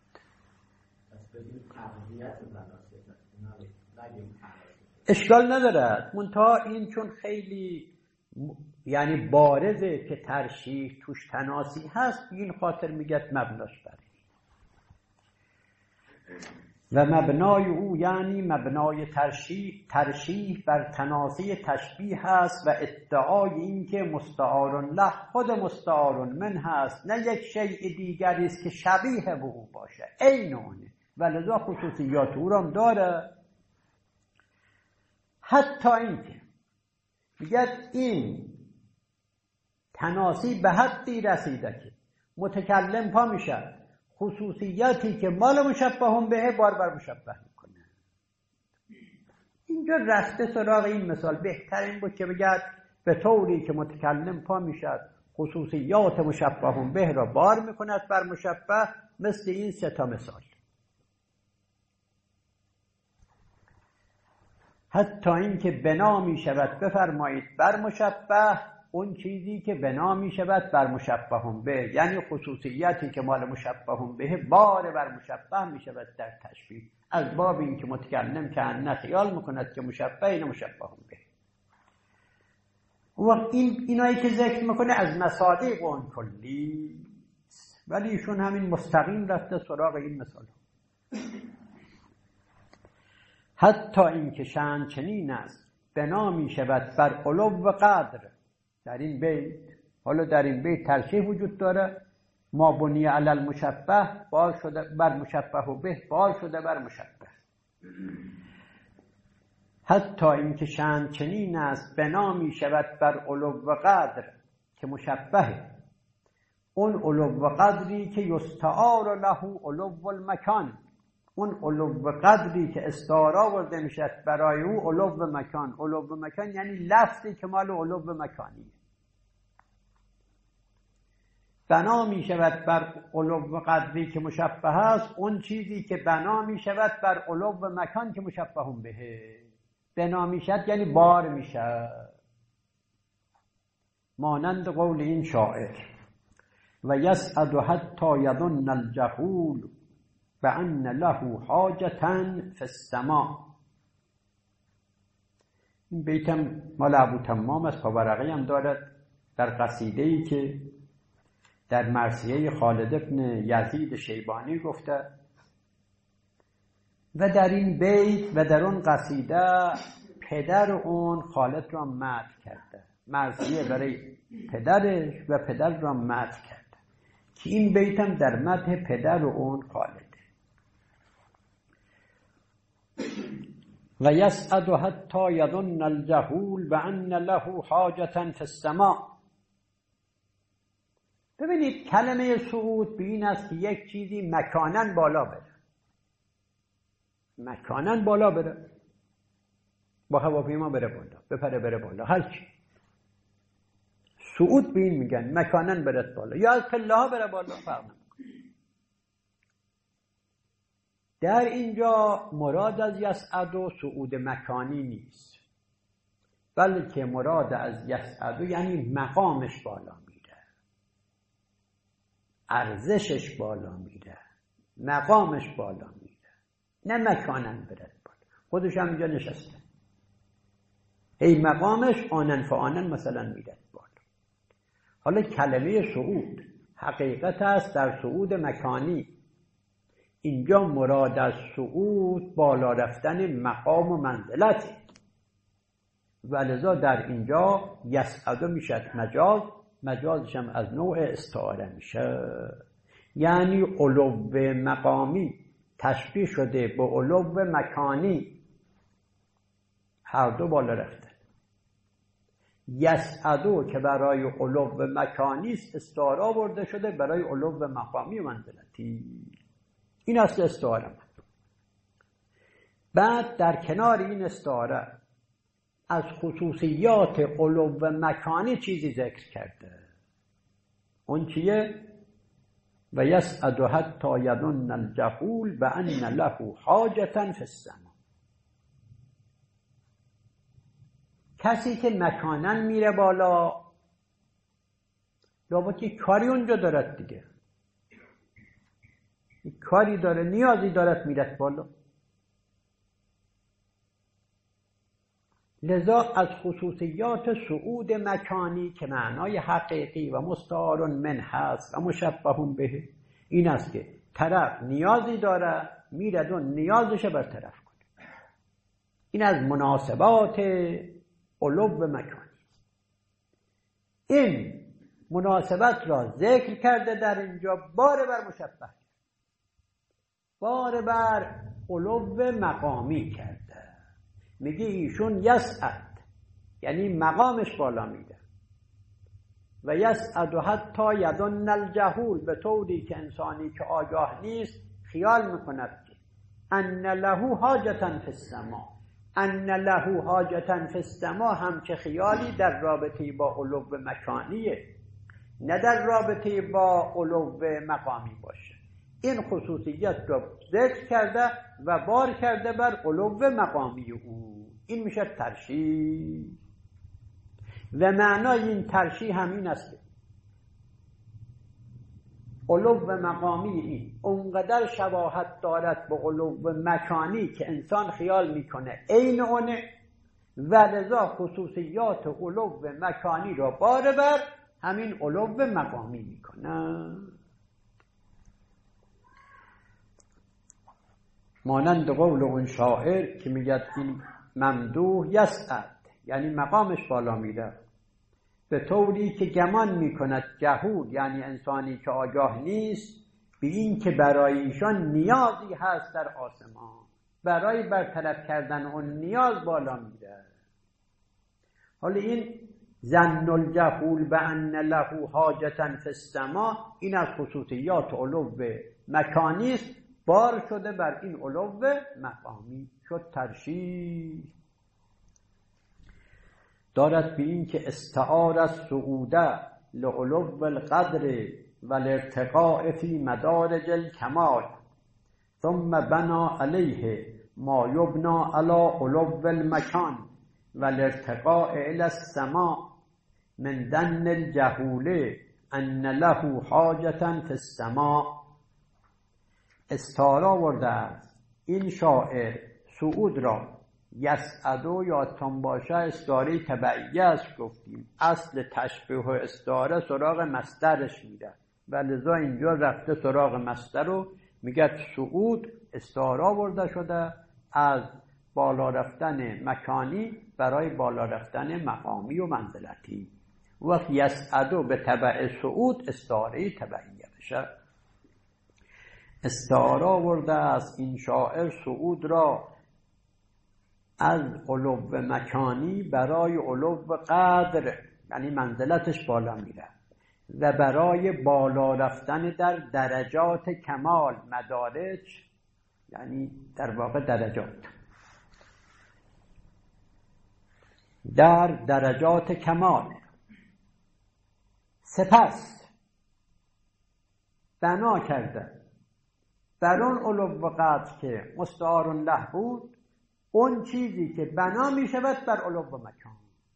اشکال ندارد، منتها این چون خیلی یعنی بارزه که ترشیح توش تناسی هست، این خاطر میگه مبناش بره. و مبنای او یعنی مبنای ترشیح ترشیح بر تناسی تشبیه هست و ادعای این که مستعار له خود مستعار من هست، نه یک شیء دیگری است که شبیه به او باشه، عین اونه و لذا خصوصیات او را داره. حتی اینکه میگه این تناسی به حدی رسیده که متکلم پا میشه خصوصیاتی که مال مشبهون بهه بار بر مشبه میکنه. اینجا رفته سراغ این مثال. بهترین بود که بگه به طوری که متکلم پا میشه خصوصیات مشبهون به را بار میکند بر مشبه، مثل این سه تا مثال. حتی این که بنا می شود بفرمایید بر مشبه اون چیزی که بنا می شود بر مشبهون به، یعنی خصوصیتی که مال مشبهون به بار بر مشبه می شود در تشبیه، از باب این که متکلم که انه خیال میکند که مشبه این مشبهون به. وقت این اینایی که ذکر میکنه از مصادیق اون کلی، ولی ایشون همین مستقیم رفته سراغ این مثال. حتی این که شأن چنین است بنا می شود بر علو و قدر در این بیت. حالا در این بیت ترشیح وجود داره، ما بنی علی المشبه بار شده بر مشبه و به بار شده بر مشبه. حتی این که شأن چنین است بنا می شود بر علو و قدر که مشبهه، اون علو و قدری که یستعار له علو المکان، اون علو قدری که استعاره آورده میشه برای او علو مکان. علو مکان یعنی لفظی که مال علو مکانی بنا می شود بر علو قدری که مشبه است، اون چیزی که بنا می شود بر علو مکان که مشبهون بهه. بنا می شود یعنی بار می شود، مانند قول این شاعر و یسعد حتی یظن الجهول بأن له حاجة فی السماء. این بیتم مال ابو تمام از پاورقی هم دارد در قصیده‌ای که در مرثیه خالد ابن یزید شیبانی گفته و در این بیت و در اون قصیده پدر اون خالد را مدح کرده، مرثیه برای پدرش و پدر را مدح کرده که این بیتم در مدح پدر اون خالد. و یسعد حتی یظن الجهول بأن له حاجة فی السماء. ببینید کلمه صعود به این است که یک چیزی مکانن بالا بره، مکانن بالا بره، با هواپیما بره بالا، بپره بره بالا، هر چی. صعود به این میگن مکانن برد بالا، یا از پله ها بره بالا، فرق نمیکنه. در اینجا مراد از یسعد و صعود مکانی نیست، بلکه مراد از یسعد یعنی مقامش بالا میره، ارزشش بالا میره، مقامش بالا میره، نه مکانن برد بالا. خودش هم اینجا نشسته، هی مقامش آنن فآنن مثلا میره بالا. حالا کلمه صعود حقیقت است در صعود مکانی. اینجا مراد از صعود بالا رفتن مقام و منزلته، ولذا در اینجا یسعد میشد مجاز، مجازش هم از نوع استعاره میشه، یعنی علو مقامی تشبیه شده به علو مکانی، هر دو بالا رفته. یسعد که برای علو مکانی است استعاره آورده شده برای علو مقامی و منزلتی. این اصل استعاره. بعد در کنار این استعاره از خصوصیات علو مکانی چیزی ذکر کرده. اون چیه؟ و یسعد حتی یظن الجهول بان له حاجة فی السما. کسی که مکانا میره بالا لابد یک کاری اونجا دارد دیگه، یک کاری داره، نیازی دارد میرد بالا. لذا از خصوصیات صعود مکانی که معنای حقیقی و مستعار من هست و مشبه به این است که طرف نیازی داره میرد و نیازش برطرف کنه. این از مناسبات علو مکانی. این مناسبت را ذکر کرده در اینجا، بار بر مشبه، بار بر علو مقامی کرده. میگه ایشون یسعد یعنی مقامش بالا میده و یسعد حتی یظن الجهول، به طوری که انسانی که آگاه نیست خیال میکند که ان له حاجة فی السما، ان له حاجة فی السما هم که خیالی در رابطه با علو مکانیه، نه در رابطه با علو مقامی باشه. این خصوصیت را ذکر کرده و بار کرده بر علو مقامی او. این میشه ترشیح و معنای این ترشیح همین است که علو مقامی این اونقدر شباهت دارد به علو مکانی که انسان خیال میکنه عین اونه و لذا خصوصیات علو مکانی را بار بر همین علو مقامی میکنه. مانند قول اون شاعر که میگه این ممدوح یسعد یعنی مقامش بالا میره، به طوری که گمان میکند جهول یعنی انسانی که آگاه نیست به این که برای ایشان نیازی هست در آسمان، برای برطرف کردن اون نیاز بالا میره. حالا این ظن الجهول بان له حاجة فی السما این از خصوصیات علو مکانی است، بار شده بر این علو مقامی، شد ترشیح. دارد به این که استعار الصعود لعلو القدر و الارتقاء فی مدارج الکمال ثم بنا علیه ما یبنا علی علو المکان و الارتقاء الی السماء من ظن الجهول ان له حاجة فی السماء. استعاره آورده است این شاعر صعود را یسعدو یادتان باشه استعاره تبعیه است، گفتیم اصل تشبیه و استعاره سراغ مصدرش میره و لذا اینجا رفته سراغ مصدر رو میگه صعود استعاره آورده شده از بالا رفتن مکانی برای بالا رفتن مقامی و منزلتی. وقت یسعدو به تبع صعود استعاره تبعیه بشه. استعاره آورده از این شاعر صعود را از علو مکانی برای علو قدر یعنی منزلتش بالا میره و برای بالا رفتن در درجات کمال، مدارج یعنی در واقع درجات، در درجات کمال. سپس بنا کرده بر اون علو قدر که مستعار له بود اون چیزی که بنا می شود بر علو مکان.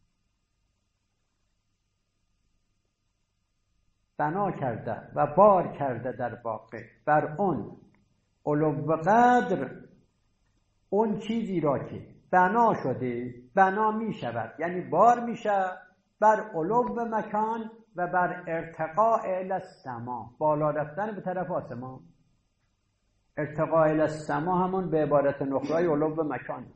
بنا کرده و بار کرده در واقع بر اون علو قدر اون چیزی را که بنا شده بنا می شود یعنی بار می شود بر علو مکان و بر ارتقاء الی السما، بالا رفتن به طرف آسمان. ارتقاء الی السما همون به عبارت نخرای علو مکان.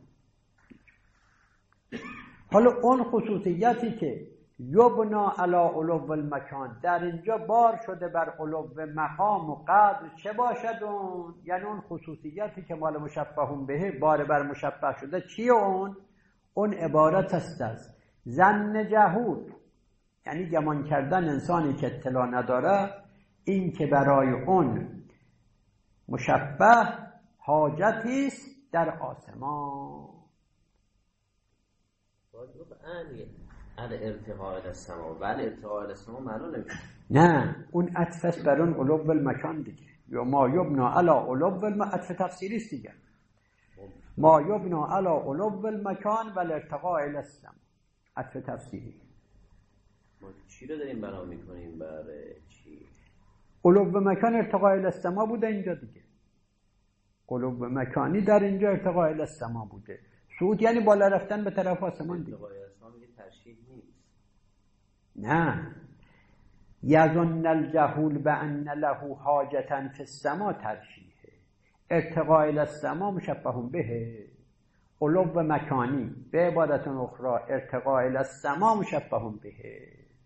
حالا اون خصوصیتی که یبنا علی علو المکان در اینجا بار شده بر علو مقام و قدر چه باشد اون؟ یعنی اون خصوصیتی که مال مشبه به بار بر مشبه شده چیه اون؟ اون عبارت است از ظن جهول یعنی گمان کردن انسانی که اطلاع نداره این که برای اون مشبه حاجتی است در آسمان. ارتقاء السما، ولی ارتقاء السما معلوم نمیشه. نه اون عطف بر اون علو المکان دیگه، یا ما یبنا علی علو الم عطف تفسیری است دیگه. ما یبنا علی علو المکان و الارتقاء الی السما، عطف تفسیری. ما چی رو داریم بنا میکنیم بر چی؟ علو مکان ارتقاء الی السما بوده اینجا دیگه. علو مکانی در اینجا ارتقاء الی السما بوده. صعود یعنی بالا رفتن به طرف آسمان دیگه. ارتقاء السما میگه ترشیح نیست. نه یظن الجهول بان له حاجتا فی السما ترشیحه. ارتقاء الی السما مشبه به. علو مکانی به عبارت اخرى ارتقاء الی السما مشبه به.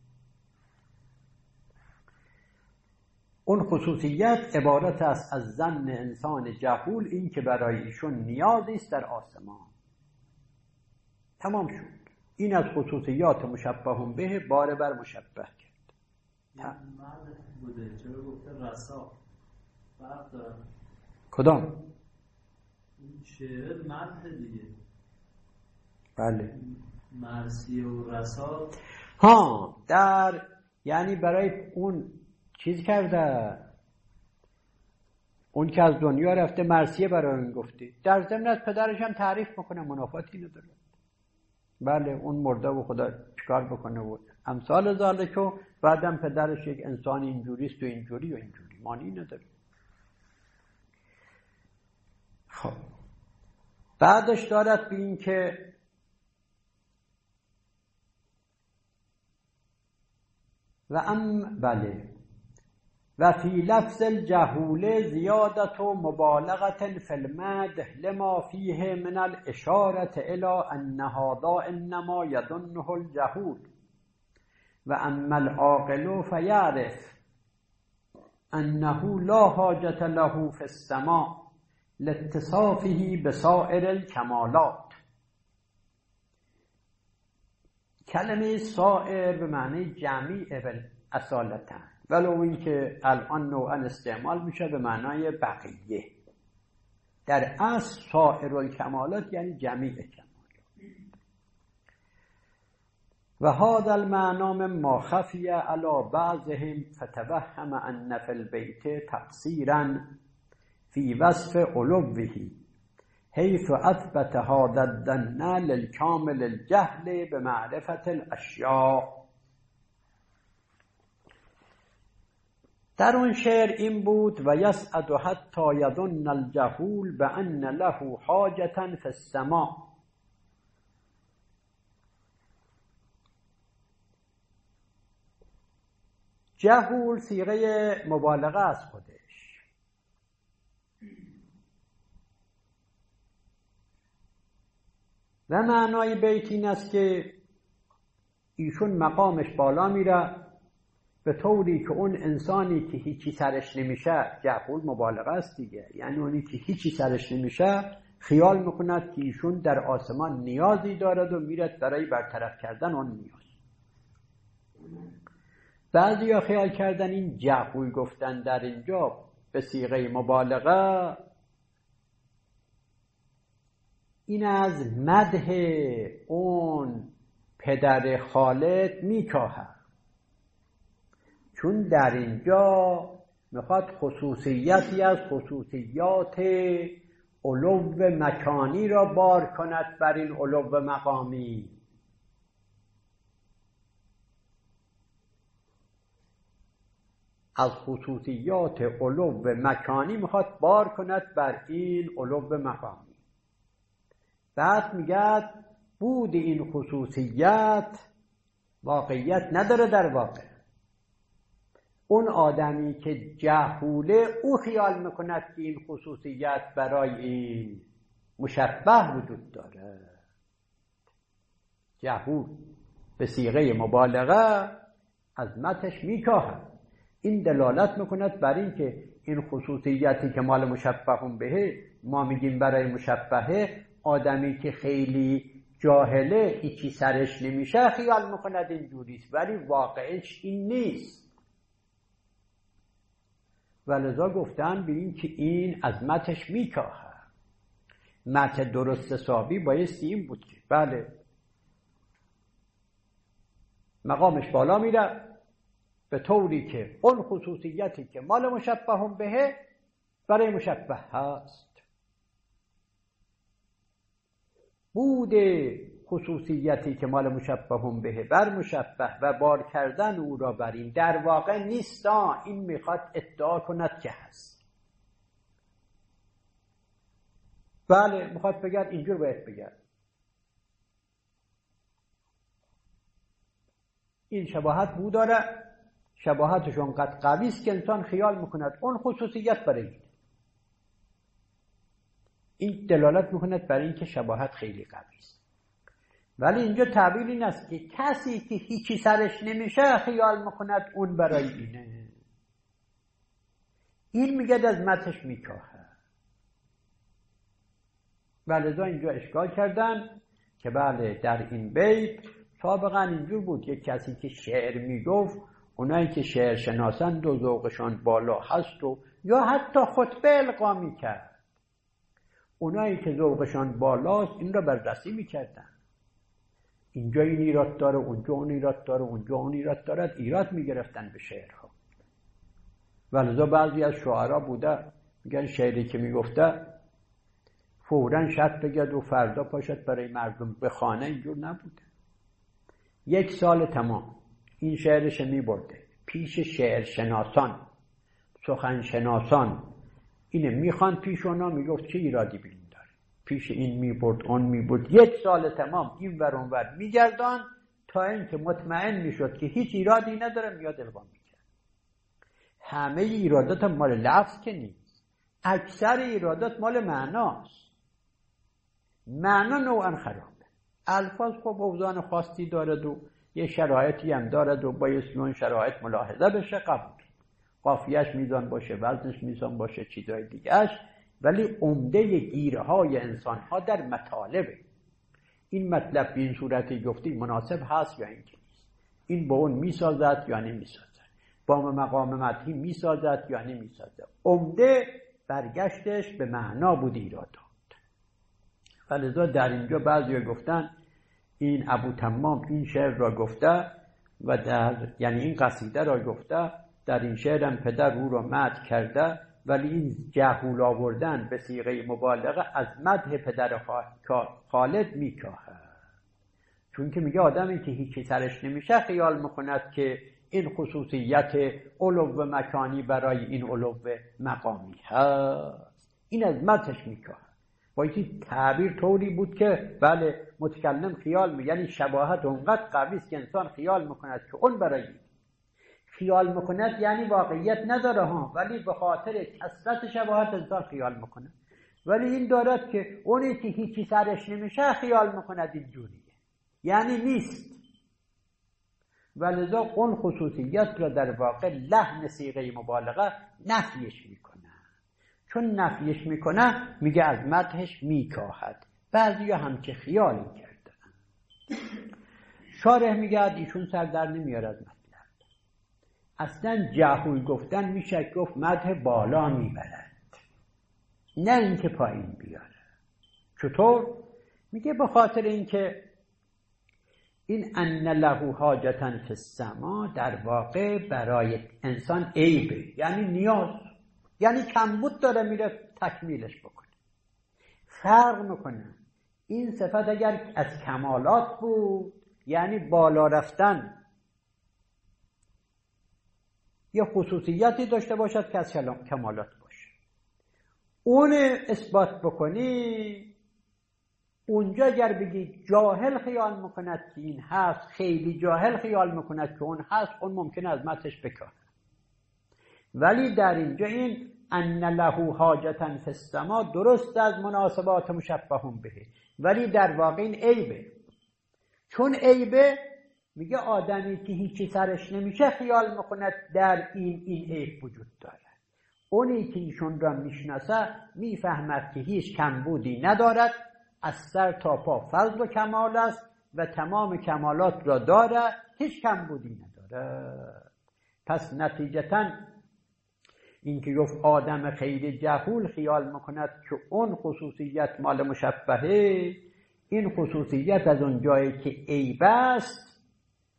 اون خصوصیت عبارت است از ظن انسان جهول، این که برای ایشون نیازی است در آسمان. تمام شد. این از خصوصیات مشبه به بار بر مشبه کرد. مرد بوده چرا گفته رسا فرق داره؟ کدام؟ این شعر مرد دیگه. بله مرسی و رسا. ها در یعنی برای اون چیز کرده، اون که از دنیا رفته مرسیه برای اون گفته، در ضمن از پدرش هم تعریف میکنه، منافاتی نداره. بله اون مرده و خدا چیکار بکنه و امثال ذالک، و بعدم پدرش یک انسان اینجوریست و اینجوری و اینجوری، معنی نداره. خب بعدش دارد به این که و ام بله و فی لفظ الجهول زیادت و مبالغت فی المدح لما فیه من الاشارت الى ان هذا انما یظنه الجهول و اما العاقل فیعرف انه لا حاجت له فی السماء لاتصافه بسائر الکمالات. کلمه سائر به معنی جمعی اصالتا، ولو این که الان نوعا استعمال میشه به معنای بقیه. در اصل سائر الکمالات یعنی جمیع کمالات. و هذا المعنى ما خفی علی بعضهم فتوهم ان فی البیت تقصیرا فی وصف علوه حیث اثبت هذا الظن للکامل الجهل بمعرفت الاشیاء. در اون شعر این بود و یسعد حتی یظن الجهول بان له حاجتا فی السماء. جهول صیغه مبالغه از خودش. و معنای بیت این است که ایشون مقامش بالا میره به طوری که اون انسانی که هیچی سرش نمیشه، جهول مبالغه است دیگه، یعنی اونی که هیچی سرش نمیشه خیال میکند که ایشون در آسمان نیازی دارد و میرد برای برطرف کردن اون نیاز. بعضی ها خیال کردن این جهول گفتن در اینجا به صیغه مبالغه این از مدح اون پدر خالد میکاهد، چون در اینجا میخواد خصوصیتی از خصوصیات علو مکانی را بار کند بر این علو مقامی. از خصوصیات علو مکانی میخواد بار کند بر این علو مقامی. بعد میگه بود این خصوصیت واقعیت نداره در واقع. اون آدمی که جهوله او خیال میکند که این خصوصیت برای این مشبه وجود داره. جهول به صیغه مبالغه عظمتش میکاهد. این دلالت میکند بر این که این خصوصیتی که مال مشبه به ما میگیم برای مشبهه، آدمی که خیلی جاهله هیچی سرش نمیشه خیال میکند اینجوریست، ولی واقعش این نیست. ولذا گفتن به این که این عظمتش میکاهه. متن درست حسابی بایستی این بود که بله مقامش بالا میره به طوری که اون خصوصیتی که مال مشبه به برای مشبه هست. بوده خصوصیتی که مال مشبه به بر مشبه و بار کردن او را بر این در واقع نیست. این میخواد ادعا کند که هست. بله میخواد بگرد اینجور باید بگرد. این شباهت بود داره، شباهتش اونقدر قوی است که انسان خیال میکند اون خصوصیت برای این. این دلالت میکند برای اینکه شباهت خیلی قوی است. ولی اینجا تعبیر این است که کسی که هیچی سرش نمیشه خیال میکند اون برای اینه. این میگه از متش میکاهه. ولذا اینجا اشکال کردن که بله در این بیت سابقا اینجور بود یک کسی که شعر میگفت، اونایی که شعر شناسند و ذوقشان بالا هست و یا حتی خطبه القا میکرد، اونایی که ذوقشان بالاست این را بررسی میکردن. اینجا این ایراد داره، اونجا اون ایراد داره، اونجا اون ایراد داره، ایراد میگرفتن به شعرها. ولذا بعضی از شعرا بوده میگن شعری که میگفته فوراً شب بگرد و فردا پاشد برای مردم به خانه. اینجور نبوده. یک سال تمام این شعرش میبرده پیش شعر شناسان، سخن شناسان، اینه میخوان پیش اونا، میگفت چه ایرادی بین داره، پیش این میبرد اون میبرد، یک سال تمام این ور اون ور میگردان تا اینکه مطمئن میشد که هیچ ایرادی نداره، میاد القا میکرد. همه ایرادات مال لفظ که نیست، اکثر ایرادات مال معناست. معنا نوعا خرابه. الفاظ خب اوزان خاصی دارد و یه شرایطی هم دارد و بایستی اون شرایط ملاحظه بشه، قبول. قافیه‌اش میزان باشه، وزنش میزان باشه، چیزای دیگه‌اش. ولی عمده گیره های انسان ها در مطالبه. این مطلب به این صورتی گفتی مناسب هست یا اینکه نیست، این با اون میسازد یا نمیسازد، با مقام مدحی میسازد یا نمیسازد. عمده برگشتش به معنا بود ایرادات. ولذا در اینجا بعضی گفتن این ابو تمام این شعر را گفته و در یعنی این قصیده را گفته، در این شعر هم پدر او را مدح کرده، ولی این جهول آوردن به صیغه مبالغه از مدح پدر خالد میکاهه. چون که میگه آدمی که هیچی سرش نمیشه خیال میکند که این خصوصیت علو مکانی برای این علو مقامی هست. این از مدحش میکاهه. باید تعبیر طوری بود که بله متکلم خیال می، یعنی شباهت اونقدر قوی است که انسان خیال میکند که اون برای خیال میکند، یعنی واقعیت نداره ها، ولی به خاطر کثرت شباهت انسان خیال میکنه. ولی این دارد که اونی که هیچی سرش نمیشه خیال میکند اینجوریه، یعنی نیست. ولذا اون خصوصیت را در واقع لحن صیغه مبالغه نفیش میکنه. چون نفیش میکنه میگه از مدحش میکاهد. بعضی هم که خیالی کردن. شارح میگه ایشون سر در نمیاره از مطلب. اصلا جهول گفتن میشه گفت مدح بالا میبرد، نه اینکه پایین بیاره. چطور؟ میگه به خاطر اینکه این ان له حاجتا فی السما در واقع برای انسان عیبه، یعنی نیاز، یعنی کمبود داره میره تکمیلش بکنه. فرق میکنه. این صفت اگر از کمالات بود، یعنی بالا رفتن، یه خصوصیتی داشته باشد که از کمالات باشه، اون اثبات بکنی، اونجا اگر بگی جاهل خیال میکند که این هست، خیلی جاهل خیال میکند که اون هست، اون ممکنه از متش بکاره. ولی در اینجا این ان له حاجتا فی السما درست از مناسبات مشبه به، ولی در واقع این عیبه. چون عیبه میگه آدمی که هیچی سرش نمیشه خیال میکند در این این عیب وجود داره. اونی که ایشون را میشناسه میفهمد که هیچ کمبودی ندارد، از سر تا پا فضل و کمال است و تمام کمالات را داره، هیچ کمبودی نداره. پس نتیجتاً این که گفت آدم خیلی جهول خیال میکند که اون خصوصیت مال مشبهه، این خصوصیت از اون جایی که عیب است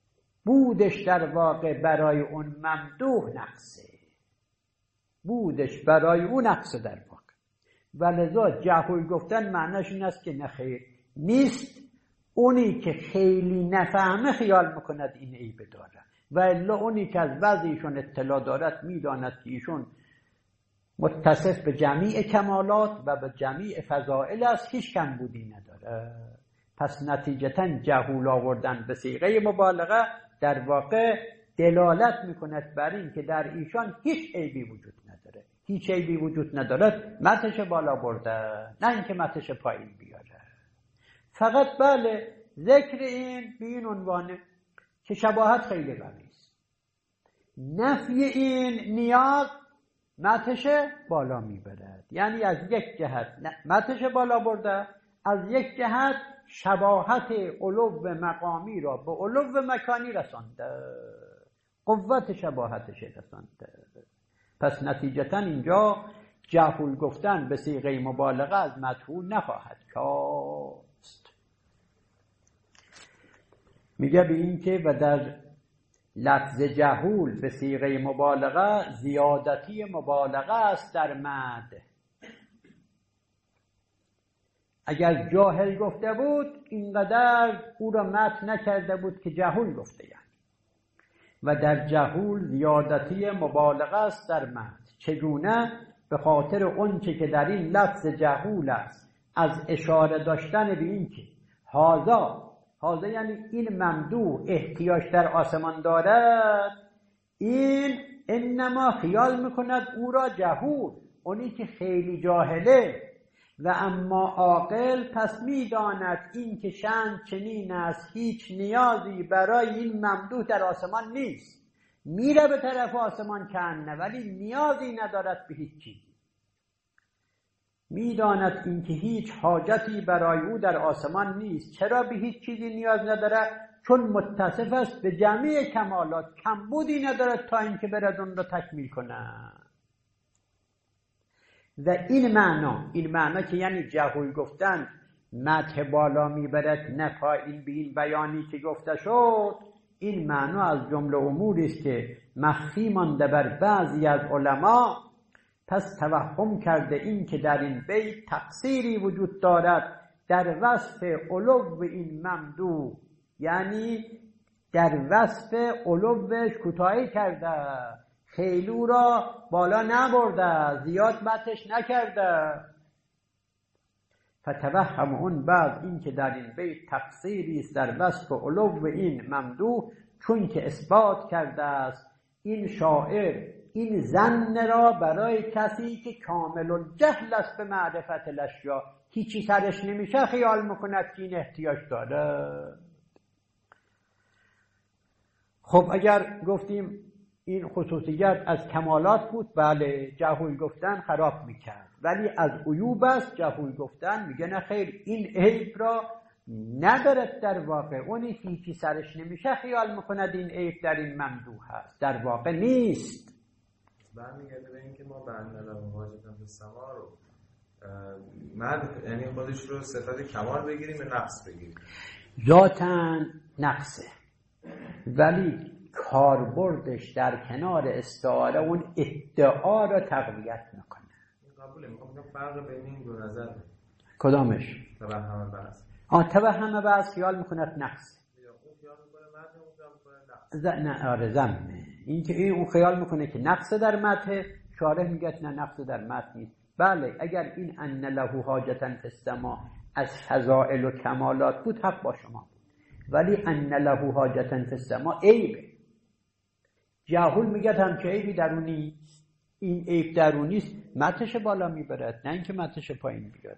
بودش در واقع برای اون ممدوح نقصه، بودش برای اون نقصه در واقع. و لذا جهول گفتن معناش این است که نخیر نیست، اونی که خیلی نفهمه خیال میکند این عیب داره، و الا اونی که از وضعیشون اطلاع دارد میداند که ایشون متصف به جمیع کمالات و به جمیع فضائل است، هیچ کم بودی نداره. پس نتیجتا جهول آوردن به صیغه مبالغه در واقع دلالت میکند بر این که در ایشان هیچ عیبی وجود نداره، هیچ عیبی وجود ندارد، متش بالا برده، نه اینکه متش پایین بیاره. فقط بله ذکر این به این عنوانه که شباهت خیلی قوی است. نفی این نیاز متش بالا میبرد، یعنی از یک جهت متش بالا برده، از یک جهت شباهت علو مقامی را به علو مکانی رسانده، قوت شباهتش رسانده. پس نتیجتا اینجا جهول گفتن به صیغه مبالغه از مدحول نخواهد کاست. میگه به این که و در لفظ جهول به صیغه مبالغه زیادتی مبالغه است در مد. اگر جاهل گفته بود اینقدر او را مدح نکرده بود که جهول گفته یعنی. و در جهول زیادتی مبالغه است در مد. چگونه؟ به خاطر اونچه که در این لفظ جهول است از اشاره داشتن به این که هازا هازا یعنی این ممدوح احتیاج در آسمان دارد، این انما خیال میکند او را جهول، اونی که خیلی جاهله، و اما عاقل پس میداند این که شأن چنین است، هیچ نیازی برای این ممدوح در آسمان نیست، میره به طرف آسمان کنه ولی نیازی ندارد به هیچ چیزی. میداند این که هیچ حاجتی برای او در آسمان نیست. چرا به هیچ چیزی نیاز نداره؟ چون متصف است به جمیع کمالات، کمبودی ندارد تا اینکه برد اون را تکمیل کنه. و این معنا این معنا که یعنی جهول گفتن مدح بالا میبرد نه پایین، به این بیانی که گفته شد، این معنا از جمله اموری است که مخفی مانده بر بعضی از علما. پس توهم کرده این که در این بیت تقصیری وجود دارد در وصف علو این ممدوح، یعنی در وصف علوش کوتاهی کرده، خیلو را بالا نبرده، زیاد متش نکرده. فتوهم اون بعد این که در این بیت تقصیری است در وصف علو این ممدوح، چون که اثبات کرده است این شاعر این ظن را برای کسی که کامل الجهل است به معرفت الاشیاء، هیچی سرش نمیشه، خیال میکند که این احتیاج داره. خب اگر گفتیم این خصوصیت از کمالات بود، بله جهول گفتن خراب میکرد، ولی از عیوب است جهول گفتن میگه نه خیر، این عیب را ندارد در واقع، اونی که هیچی سرش نمیشه خیال میکند این عیب در این ممدوح هست، در واقع نیست. برمیگرده به این که ما بندل و واجبن به سما رو مد یعنی خودش رو صفت کمال بگیریم و نقص بگیریم. ذاتاً نقصه، ولی کاربردش در کنار استعاره اون ادعا را تقویت میکنه. قبوله. میخوام فرق بین این دو نظر کدامش؟ توهم بحث. آه توهم بحث خیال میکند نقص. اون خیال میکنه مد، اون خیال میکنه نقص. نه آره زمینه. این که این اون خیال میکنه که نقص در متن، شارح میگه نه نقص در متن نیست. بله اگر این ان له حاجتا فی السما از فضائل و کمالات بود حق با شما بود، ولی ان له حاجتا فی السما عیبه. جاهل میگه هم که عیبی درونی، این عیب درونی است، متش بالا میبرد نه اینکه متش پایین بیاره.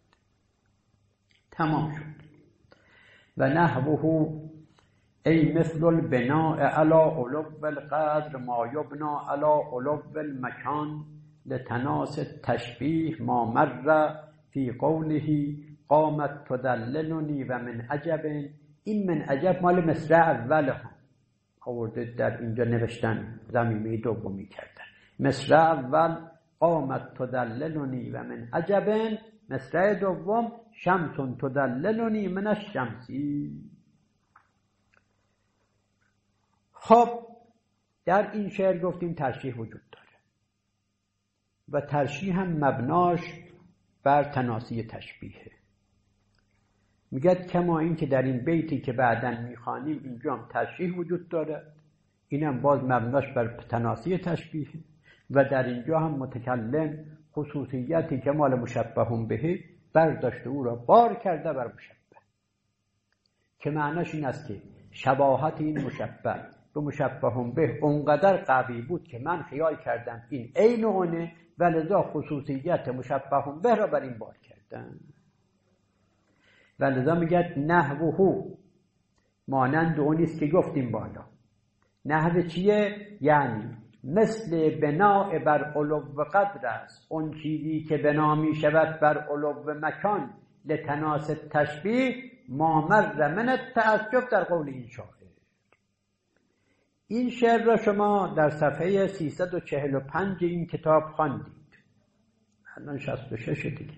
تمام شد. و نحوه ای مثل البناء علی علو القدر ما یبنا علی علو المکان لتناس التشبیه ما مر فی قوله قامت تدللنی و من عجب. این من عجب مال مصرع اول هم آورده در اینجا نوشتن، ضمیمه دومی کردن. مصرع اول قامت تدللنی و من عجب، مصرع دوم شمس تدللنی من الشمسی. خب در این شعر گفتیم ترشیح وجود داره و ترشیح هم مبناش بر تناسی تشبیهه. میگه کما این که در این بیتی که بعداً میخوانیم اینجا هم ترشیح وجود داره، اینم باز مبناش بر تناسی تشبیهه و در اینجا هم متکلم خصوصیتی که مال مشبه به برداشته او را بار کرده بر مشبه، که معناش این است که شباهت این مشبه به مشبه به اونقدر قوی بود که من خیال کردم این عین اونه و لذا خصوصیت مشبه به را بر این بار کردم. و لذا میگه نحوه مانند اونیست که گفتیم بالا. نحو چیه؟ یعنی مثل بناء بر علو قدر است، اون چیزی که بنا می شود بر علو مکان لتناس تشبیه ما مر من التعجب در قول این شاعر. این شعر را شما در صفحه سیصد و چهل و پنج این کتاب خواندید، الان شصت و شش دیگه.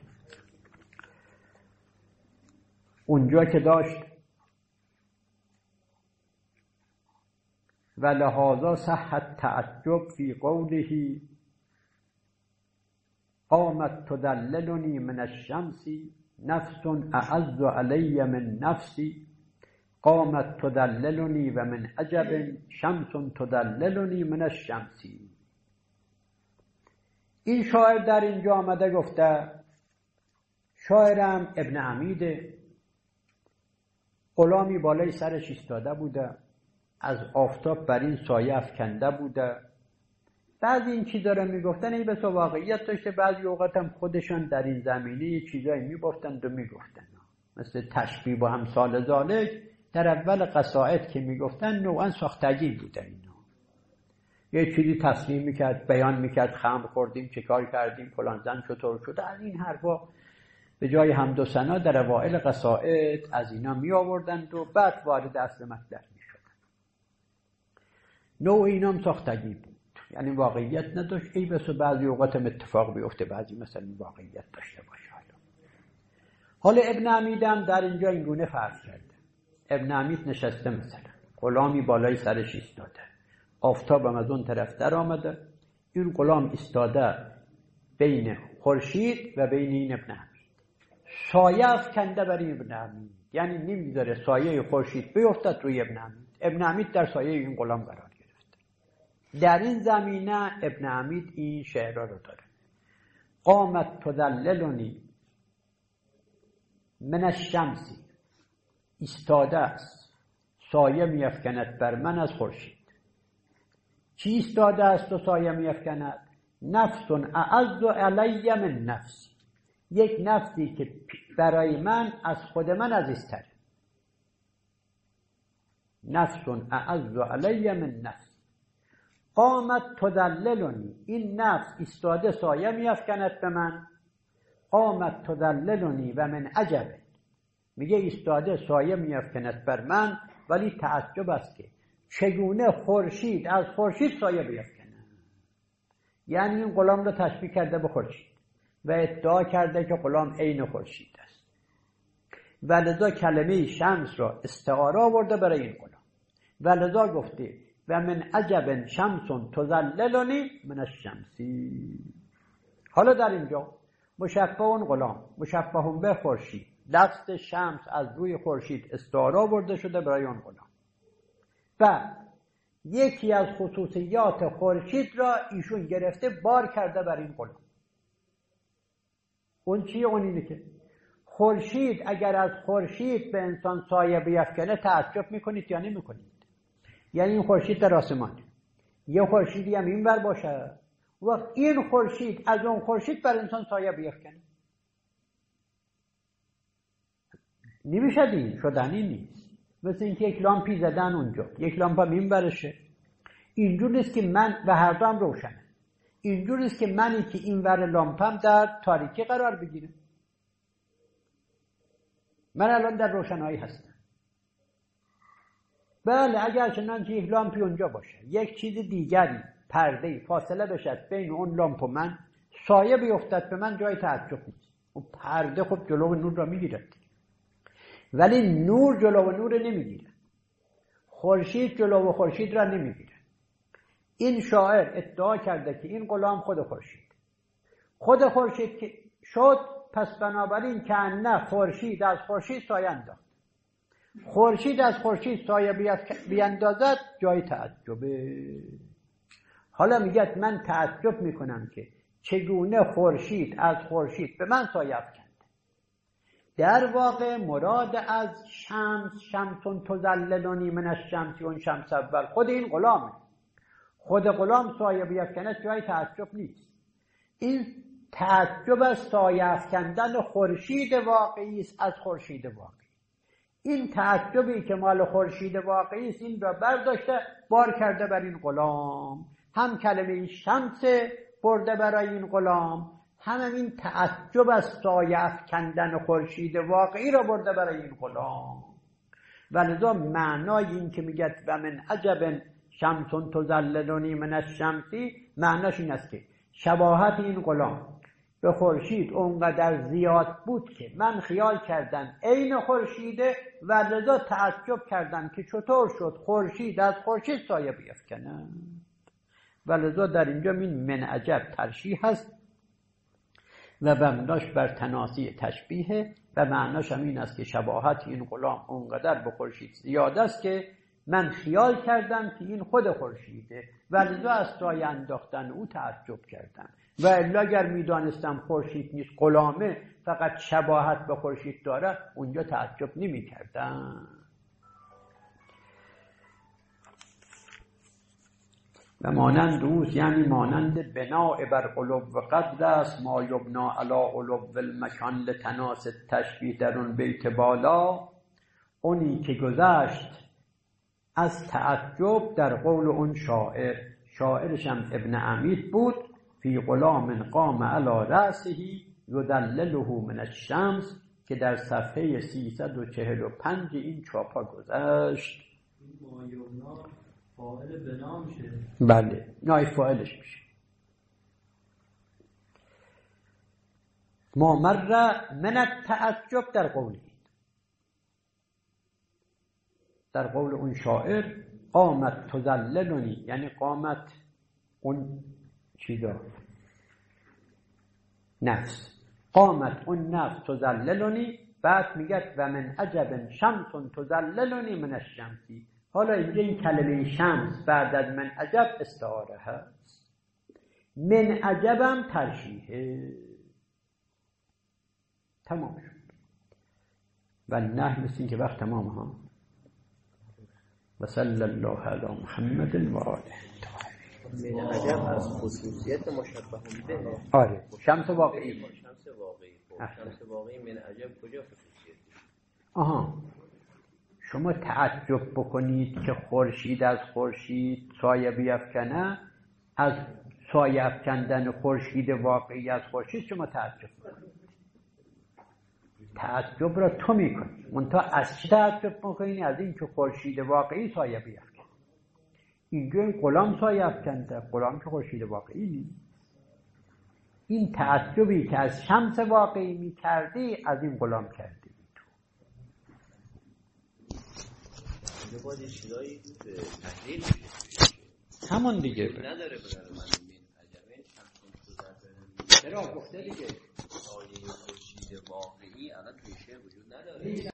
اونجا که داشت و لهذا صحت تعجب فی قوله قامت تدللنی من الشمس نفس اعز علی من نفسی قامت تدللنی و من عجب شمس تدللنی من الشمس. این شاعر در اینجا آمده گفته، شاعرم ابن عمیده، غلامی بالای سرش ایستاده بوده، از آفتاب بر این سایه افکنده بوده. بعضی این چیزا رو میگفتن این بس واقعیت داشته، بعضی اوقات هم خودشان در این زمینه یه چیزایی میگفتند و میگفتن، مثل تشبیه و امثال ذالک. در اول قصائد که میگفتن نوعا ساختگی بوده اینا، یه چیزی تصمیم میکرد، بیان میکرد، خمر خوردیم، چه کار کردیم، فلان زن چطور شده، از این حرفا به جای حمد و ثنا در اوائل قصائد از اینا می آوردند و بعد وارد اصل مطلب می شدند. نوع اینام ساختگی بود، یعنی واقعیت نداشت. ای بس بعضی اوقات هم اتفاق بیفته، بعضی مثلا واقعیت داشته باشه. حالا ابن عمید هم در اینجا این گونه فرض کرده. ابن عمید نشسته، مثلا غلامی بالای سرش ایستاده، آفتاب هم از اون طرف در آمده، این غلام ایستاده بین خورشید و بین این ابن عمید، سایه افکنده بر ابن عمید، یعنی نمیذاره سایه خورشید بیفتد روی ابن عمید. ابن عمید در سایه این غلام قرار گرفته. در این زمینه ابن عمید این شعر رو داره: قامت تدللنی من الشمس، ایستاده است سایه میافکند بر من از خورشید. چی ایستاده است و سایه میافکند؟ نفس اعز علی من نفسی، یک نفسی که برای من از خود من عزیزتره. نفس اعز علی من نفس قامت تدللنی، این نفس ایستاده سایه میافکند به من. قامت تدللنی و من عجب، میگه ایستاده سایه میافکند بر من، ولی تعجب است که چگونه خورشید از خورشید سایه بیافکند. یعنی این غلام رو تشبیه کرده به خورشید و ادعا کرده که غلام عین خورشید است و لذا کلمه شمس را استعاره آورده برای این غلام و لذا گفته و من عجب شمس تظللنی من الشمسی. حالا در اینجا مشبه اون غلام، مشبه به خورشید، لفظ شمس از روی خورشید استعاره آورده شده برای اون غلام و یکی از خصوصیات خورشید را ایشون گرفته بار کرده بر این غلام. اون چیه؟ اون اینه که خورشید اگر از خورشید به انسان سایه بیفکنه تعجب میکنید یا نمیکنید؟ یعنی این خورشید در آسمانه، یه خورشیدی هم این ور باشه، وقت این خورشید از اون خورشید بر انسان سایه بیفکنه، نمیشه دین شدنی نیست. مثل اینکه یک لامپی زدن اونجا، یک لامپ هم این برشه، اینجور نیست که من و هر دو هم روشنه، اینجور نیست که منی که این ور لامپم در تاریکی قرار بگیره. من الان در روشنایی هستم، بله اگر چنانچه یک لامپی اونجا باشه، یک چیز دیگری پرده فاصله بشد بین اون لامپ و من، سایه بیفتد به من، جای تعجب نیست. اون پرده خب جلو نور را میگیرد، ولی نور جلو نور نمیگیره. خورشید جلو خورشید را نمیگیره. این شاعر ادعا کرده که این غلام خود خورشید. خود خورشید که شد، پس بنابراین که نه خورشید از خورشید سایه انداخت. خورشید از خورشید سایه بیاندازد جای تعجبه. حالا میگه من تعجب میکنم که چگونه خورشید از خورشید به من سایه افکنده. در واقع مراد از شمس، شمسون تظللنی من الشمس، اون شمس اول خود این غلامه. خود غلام سایه بیفکنه جای تعجب نیست. این تعجب از سایه افکندن خورشید واقعی است از خورشید واقعی. این تعجبی که مال خورشید واقعی است این را برداشته بار کرده بر این غلام. هم کلمه شمس برده برای این غلام، هم این تعجب از سایه افکندن خورشید واقعی را برده برای این غلام. ولذا معنای این که میگه و من عجب شمسون تظللنی من الشمسی، معناش این است که شباهت این غلام به خورشید اونقدر زیاد بود که من خیال کردم عین خورشیده و لذا تعجب کردم که چطور شد خورشید از خورشید سایه بیفکنه. و لذا در اینجا این من عجب ترشیح هست و معناش بر تناسی تشبیه و معناش هم این است که شباهت این غلام اونقدر به خورشید زیاد است که من خیال کردم که این خود خورشیده و لذا از سایه انداختن او تعجب کردم. و الا اگر میدانستم خورشید نیست غلامه فقط شباهت به خورشید داره اونجا تعجب نمی کردم. و مانند اوست یعنی مانند بناء بر علو و قدر است ما یبنا علی علو المکان لتناس تشبیه در اون بیت بالا، اونی که گذشت از تعجب در قول اون شاعر. شاعرش هم ابن عمید بود. فی غلام قام علی رأسه یدلله من الشمس که در صفحه سیصد و چهل و پنج این چاپا گذشت. این ما یبنا فاعل بنا میشه. بله نای فاعلش میشه. ما مر من التعجب در قولی، در قول اون شاعر قامت تظللنی، یعنی قامت اون چیزا نفس، قامت اون نفس تظللنی. بعد میگه و من عجب شمس تظللنی من الشمسی. حالا اینجا این کلمه شمس بعد از من عجب استعاره هست. من عجبم ترشیحه. تمام شد. و نه مثل این که وقت تمام ها. و صلی الله علی محمد و آله. من عجب از خصوصیت مشبه به. آره شمس واقعی. شمس واقعی. شمس واقعی من عجب کجا خصوصیت؟ آها شما تعجب بکنید که خورشید از خورشید سایه بیفکنه، از سایه افکندن خورشید واقعی از خورشید شما تعجب کنید. تعجب را تو میکنی منتها از چی تعجب میکنی؟ از این که خورشید واقعی سایه بیفکنه. اینجا این غلام سایه افکنده، غلام که خورشید واقعی نیست. این تعجبی که از شمس واقعی میکردی از این غلام کردی. باید یه چیزایی تحلیل همون دیگه نداره برای من این عجبه شمسون تو در چرا گفته دیگه آیه خورشید واقعی الان توی شعر وجود نداره.